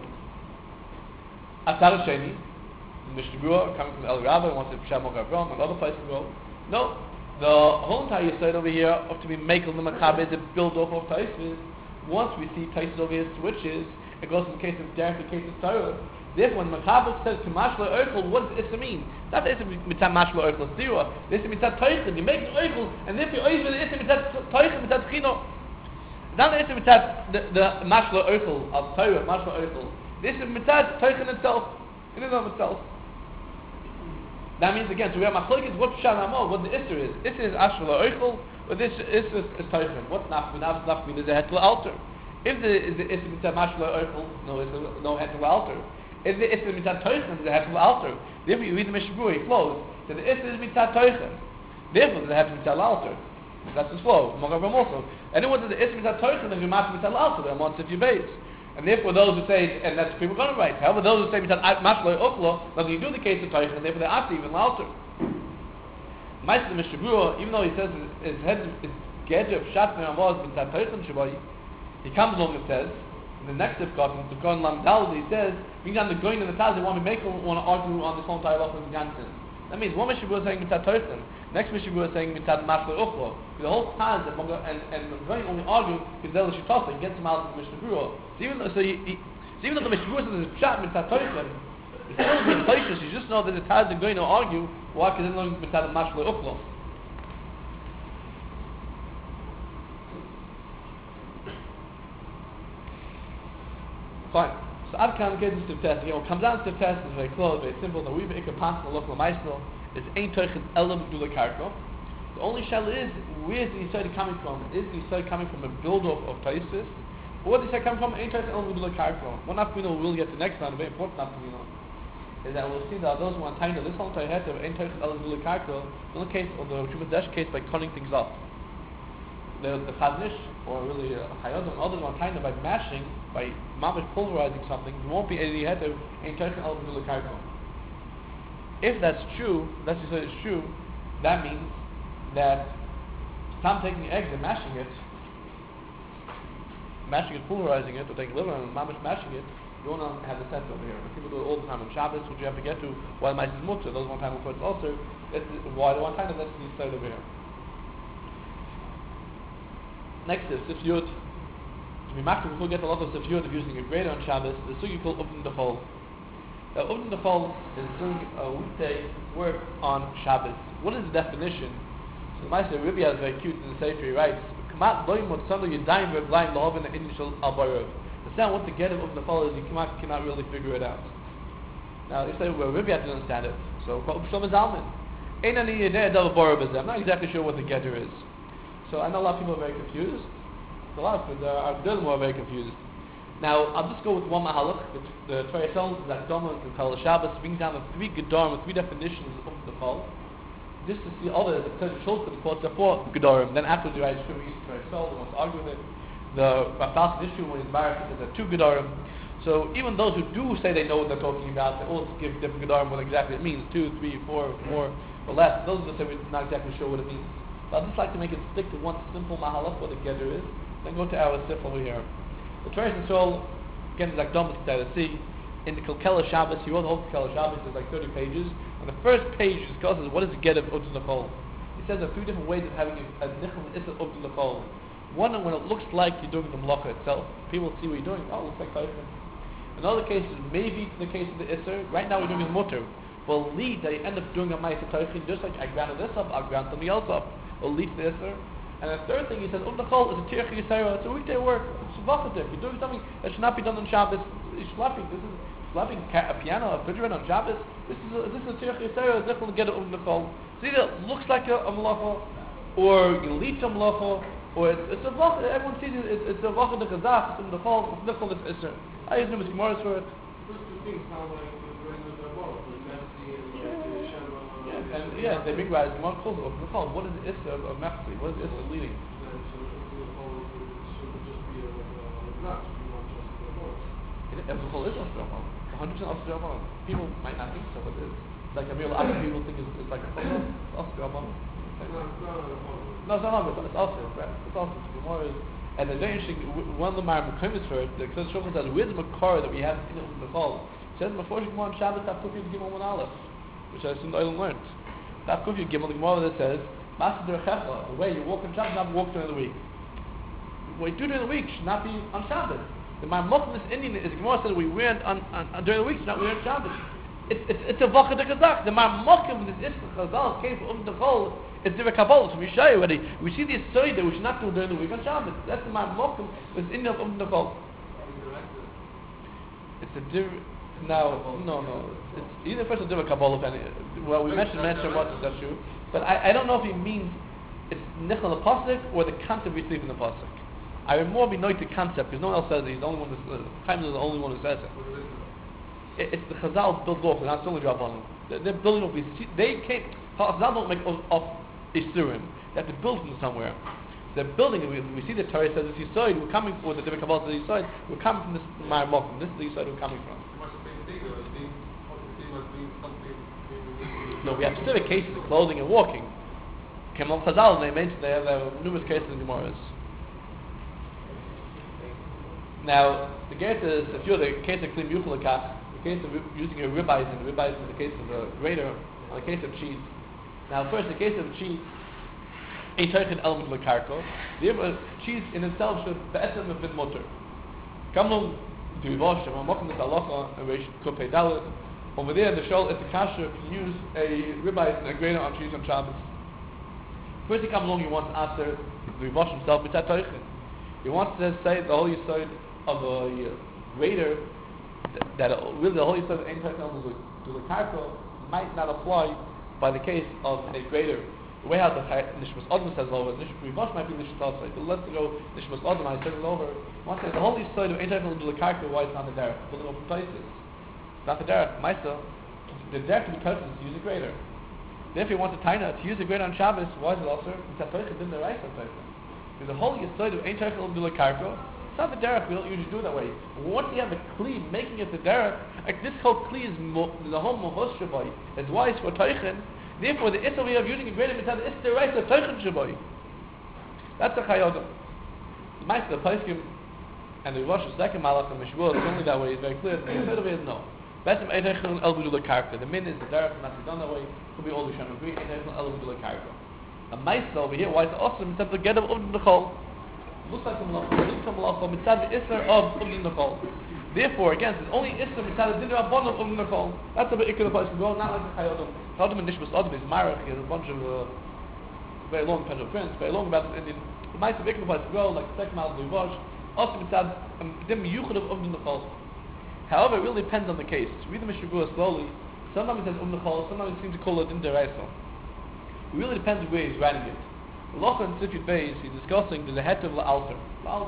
Atar Sheni, Mishnah Berurah, coming from El Rava, wants to Pshat Mokar Avram, and other places go. No. The whole entire side over here of to be making the Mechaber is a build off of Taisus. Once we see Taisus over here switches, it goes from the case of derech to the case of Torah. Therefore, when Mechaber says Kamashla Oichel, what does it mean? Not the Isser Mitzad Mashla Oichel Stira. The Isser Mitzad Teichen. You make the Oichel, and if you Oichel the Isser Mitzad Teichen Mitzad Chino. Not the Isser Mitzad the Mashla Oichel of Torah, Mashla Oichel. The Isser Mitzad Teichen itself, in and of itself. That means again, so we have machlokes. What shalamo? What the isser is? Isser is ashra oichel, or this isser is teichen. What's nafmin? Nafmin is a hetel altar. If the isser mitzvah mashla oichel, no hetel altar. If the isser mitzvah teichen is a hetel altar. Therefore, you read the Mishabur, it flows. So the isser is mitzvah teichen. Therefore, the hetel mitzvah altar. That's the flow. Also, anyone that the isser mitzvah teichen, then you must mitzvah altar. They're on if you base. And therefore those who say, and that's people going to write. However, those who say mashloy uklo, then you do the case of Taichen, and therefore they have to even louder. Meister Mishabura, even though he says his head is gedge of Shatner and was mitzat Taichen Shabbai, he comes along and says, in the next difficulty, to Gon Lamdal, he says, being on the going in the Taz, they want to argue on this whole entire law of Gansin. That means one Mishabura is saying mitzat Taichen, next Mishabura is saying mitzat mashloy uklo. The whole Taz and going only argue because they'll shitasa and gets him out of the Mishabura. So even though the Mishabura says it's pshat mitzat toichem, it's still being toicious. You just know that the Taz are going to argue why because they're not mitzat mashlo uklo. Fine. So Adkan gets into the test. Again, what comes down to the test is very close, very simple. The we've ikapant the local ma'isno is ein toichem elam dula karko. The only shell is where is the Yisrael coming from? Is the Yisrael coming from a build-up of Taisis? Or does it come from Ein Taisis El Mudula Karko? One afternoon we'll get to next time, a very important afternoon, is that we'll see that those who want to this whole entire head of Ein Taisis El Mudula Karko, in the case of the Chumash case by cutting things up. The Chaznish, or really Hayod and others want to by mashing, by mamish pulverizing something, there won't be any head of Ein Taisis El Mudula Karko. If that's true, let's just say it's true, that means that Tom taking eggs and mashing it, pulverizing it, or taking liver and mamish mashing it, you want to have the sense over here. People do it all the time on Shabbos, which you have to get to while mice is mutter. Those one time before it's also, that's why the one time that's the side over here. Next is Sifyut. To be maked, we'll get a lot of Sifyut of using a grader on Shabbos. The sugi called Uvn Dechol. Now Uvn Dechol is doing a weekday work on Shabbos. What is the definition? So the Meister Rabbi is very cute in the Sefer. He writes, "Kamat loy motzando yadayim v'blayim lahavin initial albarov." The sound what the get of the follow is you cannot really figure it out. Now you say, well, Rabbi has to understand it. So Shlomo Zalman, ain't any idea of barov. I'm not exactly sure what the getter is. So I know a lot of people are very confused. A lot of people are very confused. Now I'll just go with one mahalach. The Torah tells that Doman to tell the Shabbos brings down the three gedarim, three definitions of the fall. Just to see others, it says Shulchan quotes the four gedarim. Then after the right Shuvah used to Torah, they want to argue with it. The Rafal's issue when he's embarrassed is there are two gedarim. So even those who do say they know what they're talking about, they all give different gedarim what exactly it means. 2, 3, 4, more or less. Those who say we're not exactly sure what it means. But I'd just like to make it stick to one simple mahalach what the getter is. Then go to our sif over here. The Torah Yisrael, again, like Domas to see in the Kilkela Shabbos, he wrote the whole Kilkela Shabbos, there's like 30 pages. On the first page, he discusses what is the get of Utzon L'chol. He says there are 3 different ways of having a Nichel Issa Utzon L'chol. One, when it looks like you're doing the Malacha itself, people see what you're doing, oh, it looks like Taifen. In other cases, maybe in the case of the Isser, right now we're doing a Mutter. Will lead that you end up doing a Ma'aseh Taifen, just like I granted this up, I'll grant something else up. Will lead to the Isser. And the third thing he says, L'chol is a Tirch Yisrael, it's a weekday work, it's a Vachadik. You're doing something that should not be done on Shabbos. It's slapping. This is slapping a piano, a refrigerator on Shabbos. This is a Tirch Yisrael, it's difficult to get it L'chol. So either it looks like a Malacha, or you lead to a Malacha, or it's a Vachadik. Everyone sees it, it's a Vachadik Azach, it's a L'chol, it's L'chol, it's Isser. I use them as Gemara's for it. Those two things sound like the regular Dabbar, the Mepsi and the Shema. And yeah, they bring rise. Gemara calls it L'chol. What is the Isser of Mepsi? What is Isser leading? So should just be a not just the horse. L'chol is Osir 100% Osir. People might not think so, but it is. Like a real other people think it's like a Chol. It's Osir. No, it's not good. It's Osir. It's Osir. Gemara is. And it's very interesting, one of the Maramukimis for it, the K'tzad Shulchan says, where's the Makar that we have in the Chol? It says, Meforish Gemara on Shabbos, Taf Kufiyat Gimel One Aleph, which I assume the Oilam learned. Taf Kufiyat Gimel, the Gemara that says, Masa Derechecha, the way you walk on Shabbos, not walk during the week. What you do during the week should not be on Shabbos. The Maramukimis Indian is, the Gemara said, we wear it during the week, should not wear it on Shabbos. It's a Vacha de Kazak. The Maramukim, this Isra Chazal, came from the Chol. It's the Kabbalah, so we show you already. We see this story that we should not do during the week on Shabbos. That's the Ma'amokim, it's in the Chol. It's a Now, no. It's either first or different Kabbalah. Well, we mentioned what is that true, but I don't know if he means it's nichel the pasuk or the concept receiving the pasuk. I would more be noted the concept because no one else says it. He's the only one. Chaim is the only one who says it. It's the Chazal built off, and that's only Rabbanon. They're building off. They can't. Chazal don't make off Isurim. They have to build from somewhere. They're building it. We see the Torah says this Yisod. We're coming for the different Kabbalah to the Yisod. We're coming from this Maramokim. This is the Yisod we're coming from. No, we have specific cases of clothing and walking. Kemal Chazal, they mentioned they have numerous cases in Gemaras. Now, the case is, if you're the case of Klim Yuchalakach, the case of using a ribeye, and the ribeye is the case of a grater, and the case of cheese. Now, first, the case of cheese, a Teichen element of the karko, the cheese in itself should be'etzem have been mutter. Kamlum, the Rivosh, and Mamokim the Halacha, and Reish Kupei Dalet. Over there, the shol, if the kasher can use a ribeye and a grater on cheese on Shabbos. First, he comes along, he wants to answer the Rivosh himself, it's at Teichen. He wants to say the holy side of a grater that really the holy side of any Teichen element to the karko might not apply by the case of a grater. The way how the Nishmas Adam says over, Rivosh might be Nishmas Adam, but let's go Nishmas Adam, I said it over. Once the holy side of any Teichen element to the karko, why it's not the derech, building open places. It's not the derech. Myself, the derech to be touched is to use a grater. Therefore, you want the taina to use a grater on Shabbos. Why is it also? It's a toicha din the right of toicha. Because the holy side of any Teichen element to the karko. It's not the derech. We don't usually do it that way. Once you have a kli making it the derech, like this whole kli is the whole mohos shabai. It's wise for Teichen. Therefore, the issa way of using a grater mitzad is the right of Teichen shabai. That's a chayodam. The ma'aser the Paiskim and the Rosh second malach and Mishvur, it's only that way. It's very clear. The third way is no. Besim ein Teichen el b'dul karka. The min is the derech not done that way. Could be all the shem agree. Ein Teichen el b'dul karka. The ma'aser over here, why it's awesome? It's to get of the chol. Looks like a malacha. It looks like a malacha. Mitzad the issa of the chol. Therefore, again, it's only issa mitzad the dinner abon of the chol. That's a bit ikar the Paiskim go. Not like the chayodam. Chayodam and Nishmas Adam is marach. He has a bunch of very long Pedro Prince, very long about the Indian. The ma'aser of ikar the Paiskim go like the second malach of the Rivosh. Also mitzad dim yuchad of the chol. However, it really depends on the case. Read the Mishnah slowly. Sometimes it says chol, sometimes it seems to call it deraisa. It really depends where he's writing it. Locha and Sifyat Beis, he's discussing the het of the altar.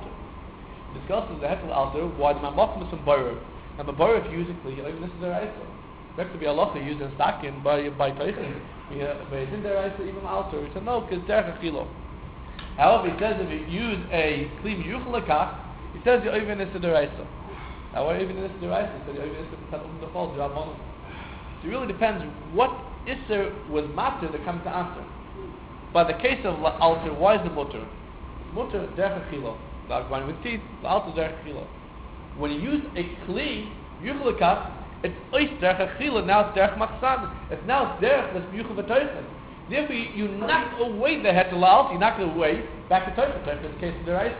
He discusses the het of the altar, why the mamokim is from Baruch. Now, the Baruch usually, even this is deraisa. There could be a locha used in Stakin by Teichen. But it's in deraisa, even the altar. He said, no, because derech achilo. However, he says if you use a kli yuchalakach, he says you're even in deraisa. Now, what even is the right? So even is the chol, so it really depends what isser was matter that comes to answer. By the case of altar, why is the mutter? Mutter derech achilo. Like wine with teeth, the altar derech achilo. When you use a kli yuchalakach, it's ois derech achilo. Now it's derech machsan. It's now derech that's yuchal v'toichen. Therefore, you knock away the het altar. You knock it away back to toichen. Toichen is the case of the right.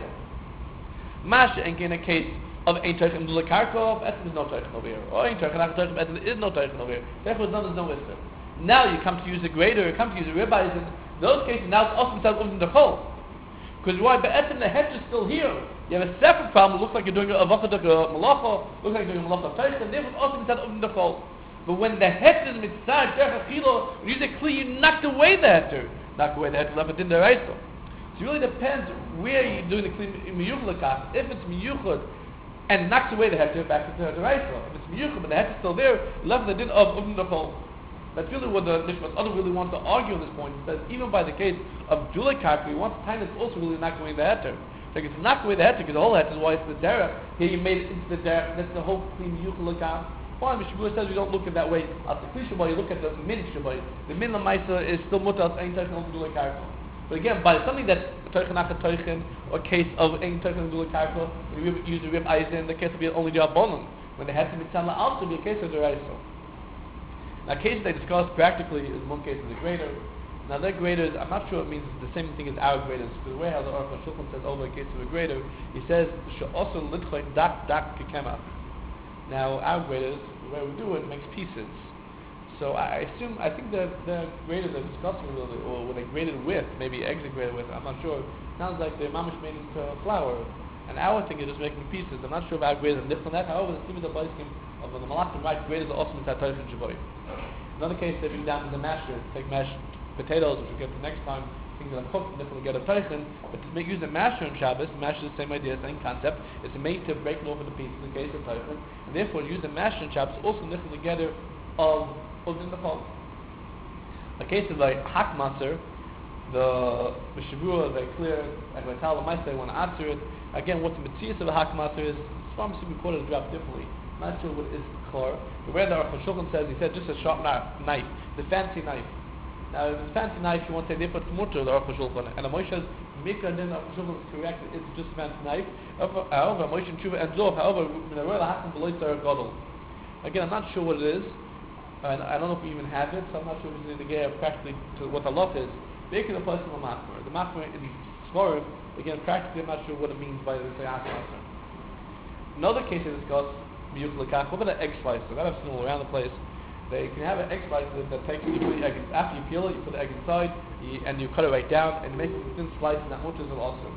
Masha ain't in a case of ein Teichen to the karko, Etzem is no Teichen over here. Or ein Teichen after Teichen, Etzem is no Teichen over here. Therefore, there's no Isser. Now you come to use a grater, you come to use a ribeye, in those cases, now it's also himself over the chol. Because why? But Etzem, the head is still here. You have a separate problem, it looks like you're doing a vachaduk malacha, looks like you're doing a malacha Teichen, therefore it's also himself over the chol. But when the head is mitzad, derech achilo, when you use a kli, you knocked away the heter. Knocked away the heter, left it in the reiso. So it really depends where you're doing the kli miyuchalakach. If it's miyuchad, and knocks away the heter back into the right. If it's miyuchim and the heter is still there, left the din of the chol. That's really what the Nishmas Adam really wants to argue on this point. He says even by the case of Julikak, he wants to kind of also really knock away the heter. Like it's knock away the heter because the whole heter is why it's the derech. Here you made it into the derech. That's the whole clean miyuchim. Fine, Mishnah says we don't look at that way. As the kli shabai, you look at the min shabai. The min lamaisa is still mutas ein teichen on Julikak. But again, by something that's Teichen Achat Teichen, or case of Ein Teichen and Dula Karko, when you use the rib eisen, the case will be only the Abonim. When they have to mitzvah also be a case of the Reiso. Now, cases they discuss practically is one case of the grater. Now, their graders, I'm not sure it means the same thing as our graders. Because the way how the Aruch HaShulchan says over a case of a grater, he says, also litchoy dak kekemach. Now, our graders, the way we do it, makes pieces. So I think the grater they're discussing a little bit, or when they grated with, maybe eggs are grated with, I'm not sure. Sounds like the mamish made into flour. And our thing is just making pieces. I'm not sure about greater than Nichel net. However, the Simon of of the Malachim right greater than Osman Tatoich and Shavoy. Another case, if you down to the masher, take mashed potatoes, which we'll get to next time, things that are cooked, and Nichel get a Teichen, but to use a masher on Shabbos, masher is the same idea, same concept. It's made to break it over the pieces in case of Teichen, and therefore use a masher on Shabbos, also Nichel together of in the Chol. A case of like Hakmaser, the Shavua is very clear, like I tell the Meister, I want to answer it. Again, what the Metzias of a Hakmaser is, some seem to quote it drop differently. I'm not sure what is core. The way the Aruch HaShulchan says, he said just a sharp knife, the fancy knife. Now, if it's a fancy knife, you want to say therefore it's mutter, the Aruch HaShulchan. And the Moshe says, Mikra then the Aruch HaShulchan is correct, it's just a fancy knife. However, Moshe and Tshuva ends off, however, when I royal Hakim below Gadol. Again, I'm not sure what it is. And I don't know if we even have it, so I'm not sure if it's in the gear practically to what the lot is. Baking the person of Machmer. The Machmer in Svarim, again, practically I'm not sure what it means by the Sayas Master. Another case they discuss, Miyuk Lekach, what about an egg slicer? That I've seen all around the place. They can have an egg slicer that takes, you put the egg, after you peel it, you put the egg inside, and you cut it right down, and make it thin slices, and that much is also.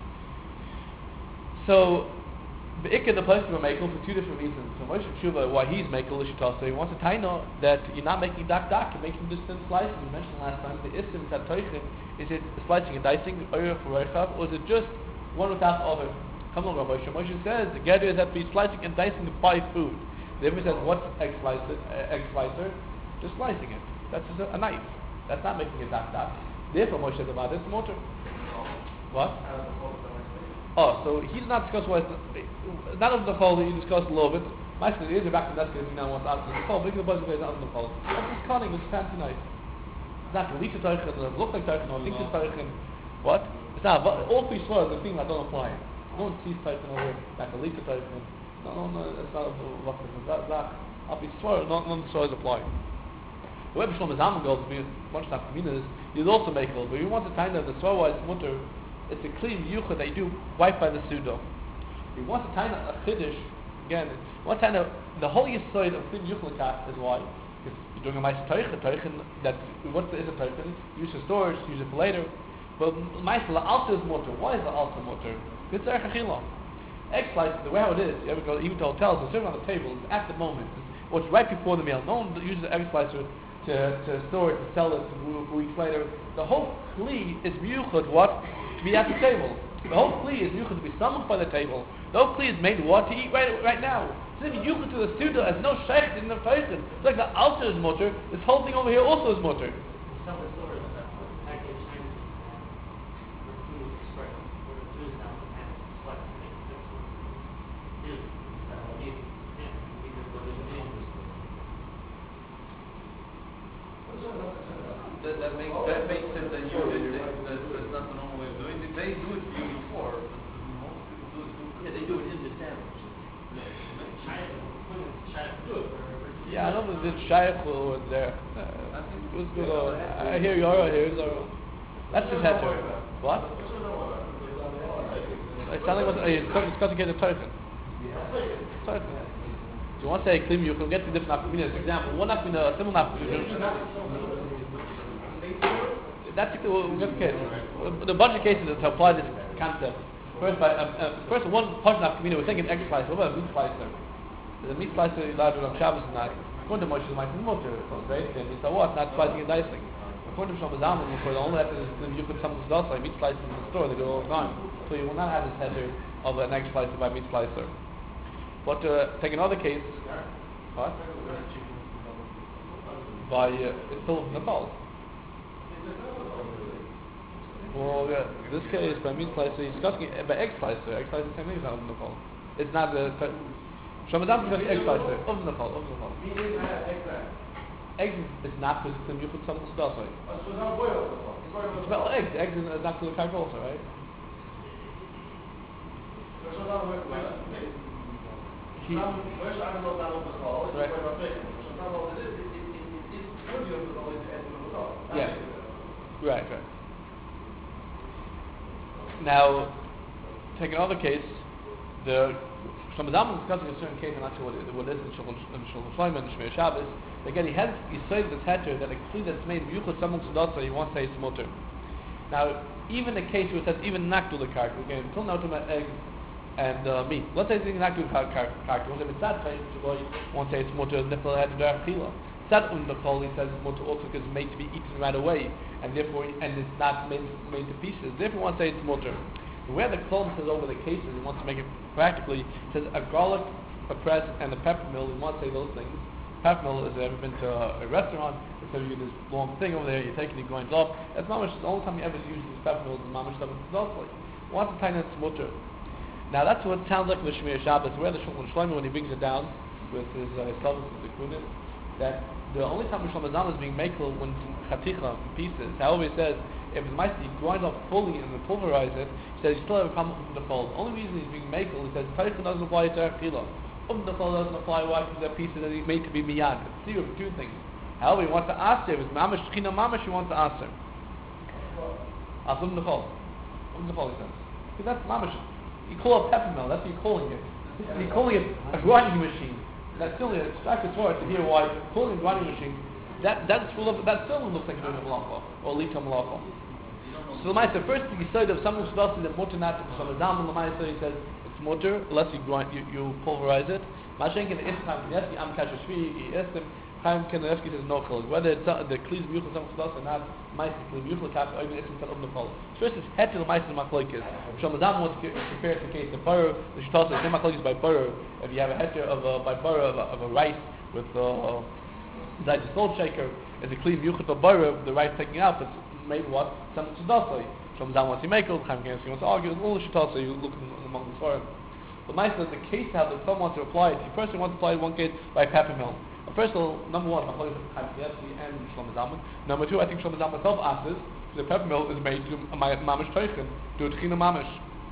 So, the Ikka, the place of a Mekel, for two different reasons. So Moshe Tshuva, why he's Mekel, he wants to taino that you're not making dak, you're making just thin slices. We mentioned last time, the Issim Tatoichin, is it slicing and dicing, or is it just one without the other? Come on, Rabbi Moshe says, the Gedder is that be slicing and dicing to buy food. The Rebbe says, what's egg slicer? Just slicing it. That's just a knife. That's not making it dak. Therefore Moshe says about this motor. What? Oh, so he does not discuss what it's not of the Chol, he discussed a little bit. My son is back to that because he now wants to answer the Chol, but the Buzzer is not of the Chol. That's just cunning, it's fancy knife. It's not going to leak the Teichen, it doesn't look like Teichen, or link the Teichen. What? It's not, all three slurs are things that don't apply. No one sees Teichen over here, like a leak the Teichen. No, it's not of the Lachim. I'll be slurs, none of the slurs apply. The way Bishlam Zaman goes, much not communities, you also make it, but you want to find out the slur-wise mutter. It's a clean yuchah that you do right by the suda. You want to tie a chiddush again. One time the whole yisoid of clean yuchah is why because you're doing a nice teichen that what is a teichen? Use for storage, use it for later. But ma'aseh alta is motor. Why is the alta motor? It's erech achila. Egg slices, the way how it is. You ever go even to hotels? It's serving on the table. It's at the moment. Or it's right before the meal. No one uses the egg slicer to store it, to sell it for weeks later. The whole kli is miyuchad what? To be at the table. The whole kli is miyuchad to be summoned by the table. The whole kli is made what? To eat right now. So if miyuchad to the suda has no sheikh in the person. It's like the altar is motor. This whole thing over here also is motor. Some of the stores that package things where food is expressed, where the food is now and select things that's what is that makes sense that that's not the normal way of doing it. They do it for you before, but most people do it. Yeah, they do it in the sandwich. Yeah, I don't know if it's shaykh or there. It was good. I hear you. I hear you. That's his head. What? It sounds like it's discussing the Teichen. You want to say klim, you can get to different nafkaminas. For example, one nafkamina, a similar nafkamina. That's the case. The bunch of cases to apply this concept. First, one part of nafkamina, we're thinking egg slicer. What about a meat slicer? Is a meat slicer allowed on Shabbos or not? According to Moshe, it might be motor. So right, then it's what? Not slicing and dicing. According to Shlomo Zalman, the only heter is you put something else like meat slicers in the store. They do it all the time. So you will not have this heter of an egg slicer by meat slicer. But take another case, what? By it's still in the bowl. Well, this case by meat slicer, he's discussing by egg slicer. Egg slicer, same thing is not in the bowl. It's not the. Shlomo Zalman is egg slicer. Of the bowl. Eggs is not because you put something else right. It's about eggs. Eggs is not to the kike also, right? Yeah. Right. Now, take another case. The Shlomo Zalman is discussing a certain case. I'm not sure what it is in Shulchan Shlomo and Shmir Shabbos. Again, he says this heter that a kli that's made yuchad someone sudatza, he wants to say it's motor. Now, even the case where it says even nakdu the karka, again, until now talking about eggs, and meat. Let's say it's exactly character. One say mitzad teichen sheboy, one say it's mutter nichel head der achila. Mitzad umnachol, he says it's mutter also because it's made to be eaten right away, and therefore and it's not made to pieces. Therefore, one say it's mutter. Where the Klom says over the cases, he wants to make it practically. He says a garlic, a press, and a pepper mill. He wants to say those things. Pepper mill, if you've ever been to a restaurant, so you get this long thing over there, you're taking it going off. That's mamish, the only time you ever use this pepper mill is mamish stuff it's also. What's the time that's mutter? Now that's what it sounds like with Shmir Shabbos, where the Shulchan Shlomo, when he brings it down with his Slavus and Zikunim, that the only time Shlomo Zalman is being makel when it's in chaticha, in pieces. However, he says, if it's mice, you grind off fully and then pulverize it, he says you still have a problem from the fold. The only reason he's being makel, he says, Teichen doesn't apply to Achila. The fold doesn't apply, why? Because they're pieces that he's made to be miyad. It's zero for two things. However, he wants to ask if it's mamash, china mamash, he wants to ask him. Ask the fold. The fold, he says. Because that's mamash. You call it pepper mill, that's what you're calling it. You're calling it a grinding machine. That's still a distracted Torah to hear why calling it a grinding machine. That still looks like doing a malacha or lita malacha. So the Ma'aser, first thing he said of someone who's lost in the mutter not to some example, the Ma'aser he says it's mutter unless you grind, you pulverize it. Mashenkin the Islam Kanevsky Am Kashashvi Islam Chaim Kanevsky says no chol. Whether it's the Klis Miyuchel some lost or not, Ma'aser Klis Miyuchel Kaf or even Islam Tan Ubna Chol. First it's head to the Ma'aser Machlokes. Shlomo Zalman wants to compare it to the case of Burr. The Shittal says same Machlokes by Burr. If you have a head of by Burr of a rice with inside the salt shaker, is a clean Miyuchel for Burr, the rice taking out, but maybe what? Some tzedasai. Shlomo Zalman wants to make it, Chaim Kanevsky wants to argue, all the Shittal you look among the Torah. But Ma'aser, the case how the Torah wants to apply it, the person wants to apply it in one case by pepper mill. First of all, number one, Chaim Kanevsky and Shlomo Zalman. Number two, I think Shlomo Zalman himself asks the pepper mill is made to mamish teichen, to a tchina mamish.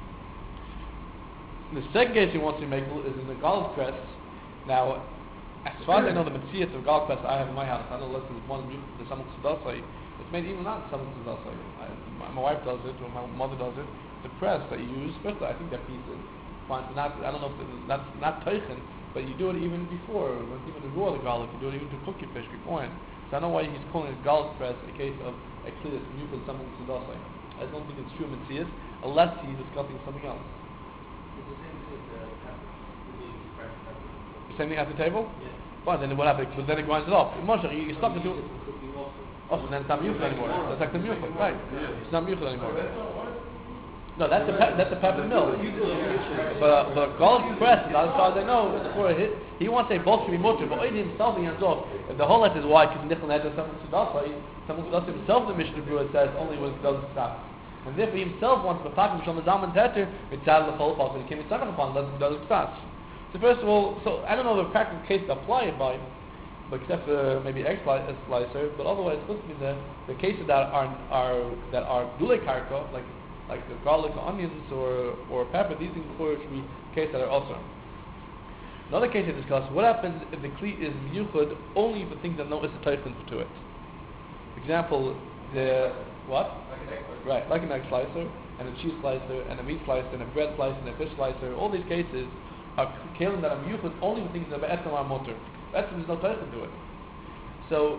The second case he wants to make is in the garlic press. Now, as far as I know, the Metzias of garlic press I have in my house, I don't know if there's one the Samuk Tzedasai. It's made even not Samuk Tzedasai. My wife does it, or my mother does it. The press that you use, first of all, I think they're pieces. Fine, not, I don't know if that's not teichen, but you do it even before, even to raw the garlic, you do it even to cook your fish beforehand. So I don't know why he's calling it garlic press in the case of Exodus, Miyuchel, Samuk Tzedasai. I don't think it's true Metzias, unless he's discussing something else. It's the same thing with the pepper, with the fresh pepper. Same thing at the table? Yeah. Fine, then what happens? But then it grinds it off. Moshe, you stuck it to Use it for cooking also. Oh, so then it's not Miyuchel anymore. That's like the Miyuchel, right? It's not Miyuchel anymore. No, that's the pepper mill. But garlic press, as far as I know, he wants to say both should be mutter, but Oidi himself he hands off. If the whole letter is why, because Nichel had someone Tzedasai himself, the Mishnah Berurah says only when it doesn't stop. And therefore he himself wants to talk to Shlomo Zalman's heter, mitzad l'chol pas, when he came mitzad upon doesn't stop. So first of all, so I don't know the practical case to apply it by, but except for maybe egg slicer, but otherwise it's supposed to be the cases that are dule karka, like the garlic, or onions, or pepper. These things should be cases that are also. Another case to discuss: what happens if the kli is miyuchad only for things that know it's a teichen to it? For example, the what? Right, like an egg slicer, and a cheese slicer, and a meat slicer, and a bread slicer, and a fish slicer. All these cases are kalim that are miyuchad only for things that are etzem mutter. Etzem is no teichen to it. So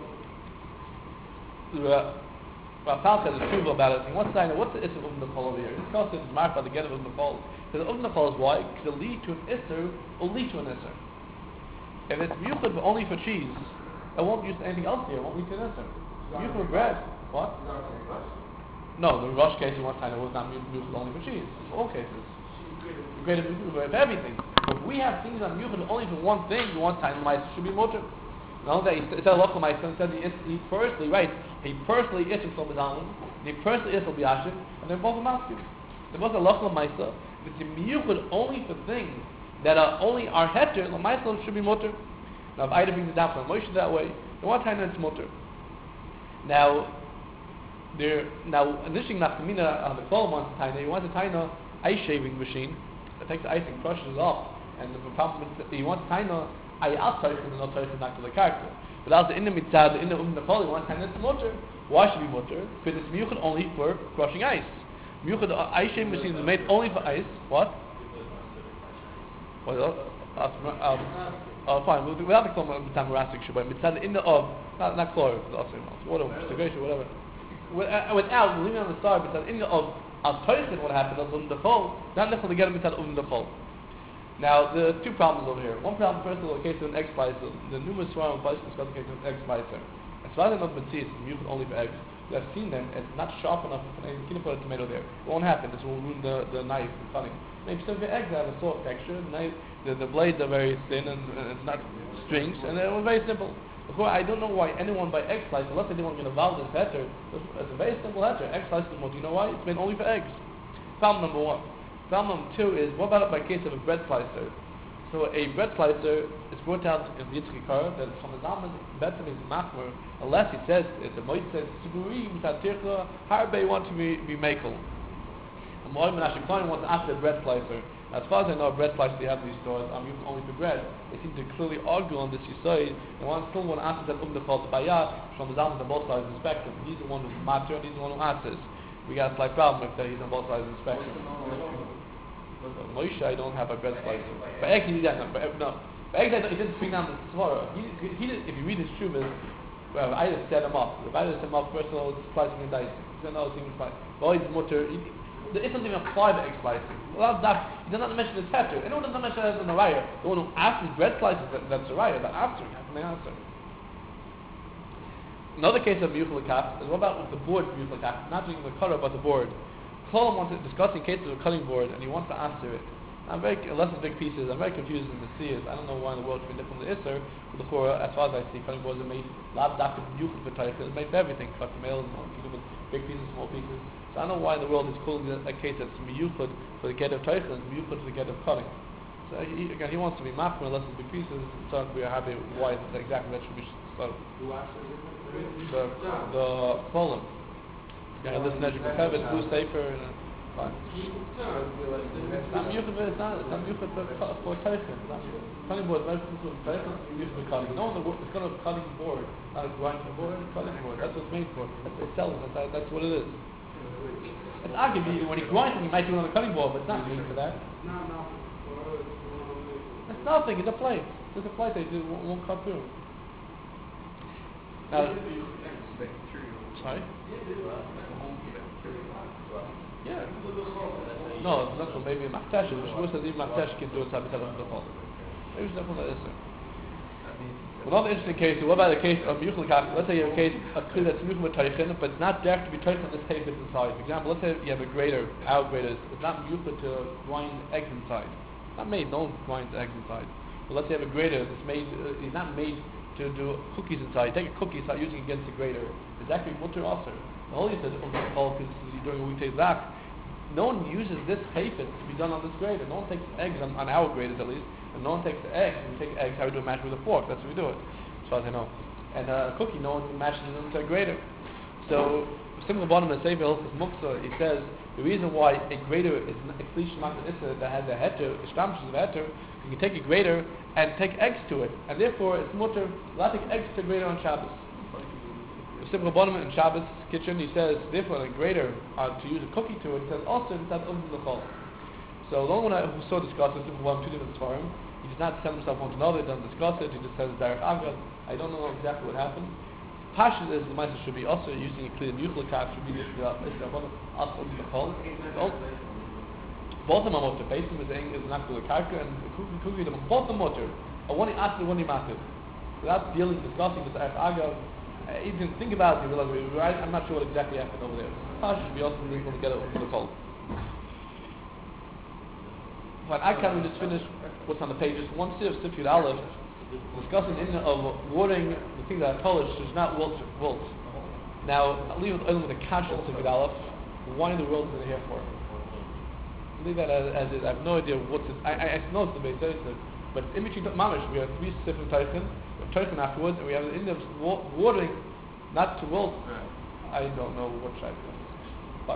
Rav has a truth about it. He wants to know what's the issue of the over here. This cost is marked by the get of the Chol. Because the Chol is why? Because it lead to an Isser or lead to an Isser. If it's miyuchad only for cheese, it won't use anything else here. It won't lead to an Isser. Miyuchad for bread. What? No, the Rosh case you want to know was not miyuchad only for cheese. For all cases. Greater miyuchad for everything. But if we have things on miyuchad only for one thing, one time the mice should be mutter. No, that he said Allah my son said he personally writes. He personally is Shlomo Zalman, and he personally is Yashin, and they're both masculine. They're both Allah Lamaisa. It's a miyuchad only for things that are only our heter. Lamaisa should be mutter. Now if Ida brings it down from Moshe that way, then one time it's mutter. Now initially nafkamina on the Kol wants a taina. He wants a taina ice shaving machine that takes the ice and crushes it off, and the problem he wants a taina. I outside from the not to the character. But as the inner mitzad, the inner nechol, one time it's mutter. Why should it be mutter? Because it's miyuchad only for crushing ice. Miyuchad ice shaving machine is made only for ice. What? Fine. Without the klom tamarasik shabbai, mitzad the inner of not chlor, water, segregation, whatever. Without leaving on the side, mitzad the inner of Al Toichin, what happened on the Chol, not necessarily get him inside the Chol. Now, there are two problems over here. One problem, first of all, the case of an egg slicer. The numerous Svarim places discuss the case of an egg slicer. As far as I know, it's used only for eggs. I've seen them, it's not sharp enough, you can't put a tomato there. It won't happen, this will ruin the knife and cutting. Maybe some of the eggs have a soft texture, the blades are very thin and it's not strings, and it was very simple. Of course, I don't know why anyone buy egg slicer, unless they didn't want to get involved in this heter. It's a very simple heter. Egg slicer, well, do you know why? It's made only for eggs. Problem number one. Problem number two is, what about by case of a bread slicer? So a bread slicer is brought out in the Yitzchak Kar, that from the Zaman, Betzim is machmer, unless he says, the Moed says, Siburi, Mitatircha, Harbe want to be makel. And Moed Menashe Klein wants to ask the bread slicer. As far as I know, bread slicer they have in these stores, I'm using only for bread. They seem to clearly argue on this Yisai. They still want to answer that the called the Bayah, from the Zaman on both sides of the spectrum. He's the one who's matter, and he's the one who answers. We got a slight problem if he's on both sides of the spectrum. Moshe, I don't have a bread slicer. But actually, he doesn't. No. But actually, he didn't speak down the Svara. He did, if you read his Shumas, well, I just set him up. If I just set him up, first of all, it's slicing and dicing. Then I was thinking, well, he's mutter. There isn't even apply the egg slicing. Well, he does not mention his heter. Anyone does not mention it as an araya. The one who after bread slices, that's araya. But after, how can they answer? Another case of Miyuchel Kaf is what about with the board Miyuchel Kaf? Not doing the color, but the board. Kolam wants to discussing cases of a cutting board, and he wants to answer it. Unless it's big pieces, I'm very confused in the seers. I don't know why in the world it's been different from the Isser. But the Chora, as far as I see, cutting boards are made lab doctor Miyuchel for Taich. It's made for everything. Cut males, big pieces, small pieces. So I don't know why in the world it's calling it a case that's Miyuchel for the get of Taich and Miyuchel for the get of cutting. So he wants to be machmer unless it's big pieces. So we are happy why it's exactly that should be so. The Kolam. Yeah, listen as you can have it, blue safer and fine. It's not Miyuchel, it's not Miyuchel for Taich. Cutting board, very simple Taich, Miyuchel for cutting. No, it's got a cutting board, not a grinding board, it's a cutting board. That's what it's made for. That's what it sells, that's what it is. It's arguably when he grinds it, he might do it on a cutting board, but it's not made for that. It's nothing, it's a plate. It's a plate they do, won't cut through. Now, sorry? Yeah. No, it's not so maybe a Machtesh. The Shmuel says even Machtesh can do it inside the Chol. Maybe it's not from the Isser. Another interesting case, what about the case of Miyuchel Kaf? Let's say you have a case of clear that's Miyuchel with Taichin, but it's not there to be Taichin on this tape inside. For example, let's say you have a grater, our graters, it's not Miyuchel to grind eggs inside. It's not made, no one grinds eggs inside. But let's say you have a grater that's made, it's not made to do cookies inside. You take a cookie, start using it against the grater. It's actually mutter also. The Holy says, during a weekday back, no one uses this paper to be done on this grater. No one takes eggs on our graters at least, and no one takes the eggs. We take eggs, how we do a mash with a fork. That's how we do it, as far as I know. And a cookie, no one mashes it into a grater. So, similar bottom of the Sefer Hilchos Muktzah, he says the reason why a grater is a klish makna that has a heter, a stamshus of heter, you can take a grater and take eggs to it, and therefore it's mutter not take eggs to a grater on Shabbos. Simple bottom in Shabbos kitchen, he says, therefore, a grater to use a cookie to it, he says, also, it's not open to the chol. So, the only one who so discussed it, simple bottom, two different svarim, he does not send himself one to another, he doesn't discuss it, he just says, Derech Agad. I don't know exactly what happened. Pashas is the Master should be also using a clear Miyuchel Kaf, should be also open to the chol. Both of them are motor. Basically, is saying is not the karka and the cookie, both are motor. Or one after one matter. Without dealing, discussing with Derech Agad, you can think about it, you realize, I'm not sure what exactly happened over there. Pashas should be also able to get it over the chol. But I can just finish what's on the pages. One Sif Yud Aleph, discussing in of watering the things that are polished is not wilt. Now, I'll leave it with the kasha of Sif Yud Aleph. Why in the world is it here for? I leave that as is. I have no idea what's it. I know it's the base editor, but in between Mamish, we have 3 Sif and Taichin, we have Taichin afterwards, and we have in the watering, not to wilt. I don't know what should I do. But,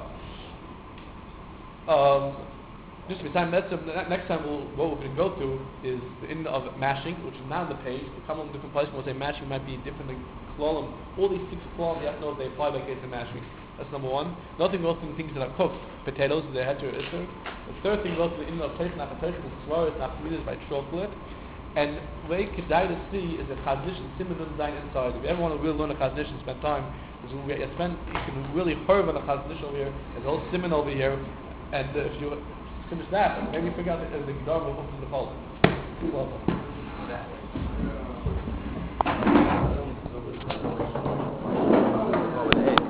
just besides that, next time what we're going to go through is the end of mashing, which is not on the page. We'll come on different places. We'll say mashing might be different than klolim. All these 6 klolim, you have to know if they apply by case of mashing. That's number one. Another thing, we'll go through things that are cooked. Potatoes, they had to isser. The third thing, we'll go through the end of taste, not the swar, is not committed by chocolate. And what you could die to see is a chaznish and simon zayin inside. If you ever want to really learn a chaznish and spend time, Because you can really hurve on the Chazon Ish over here, and the whole simon over here, and if you finish that, maybe figure out the Gedar will open the hole. Too well. Yeah.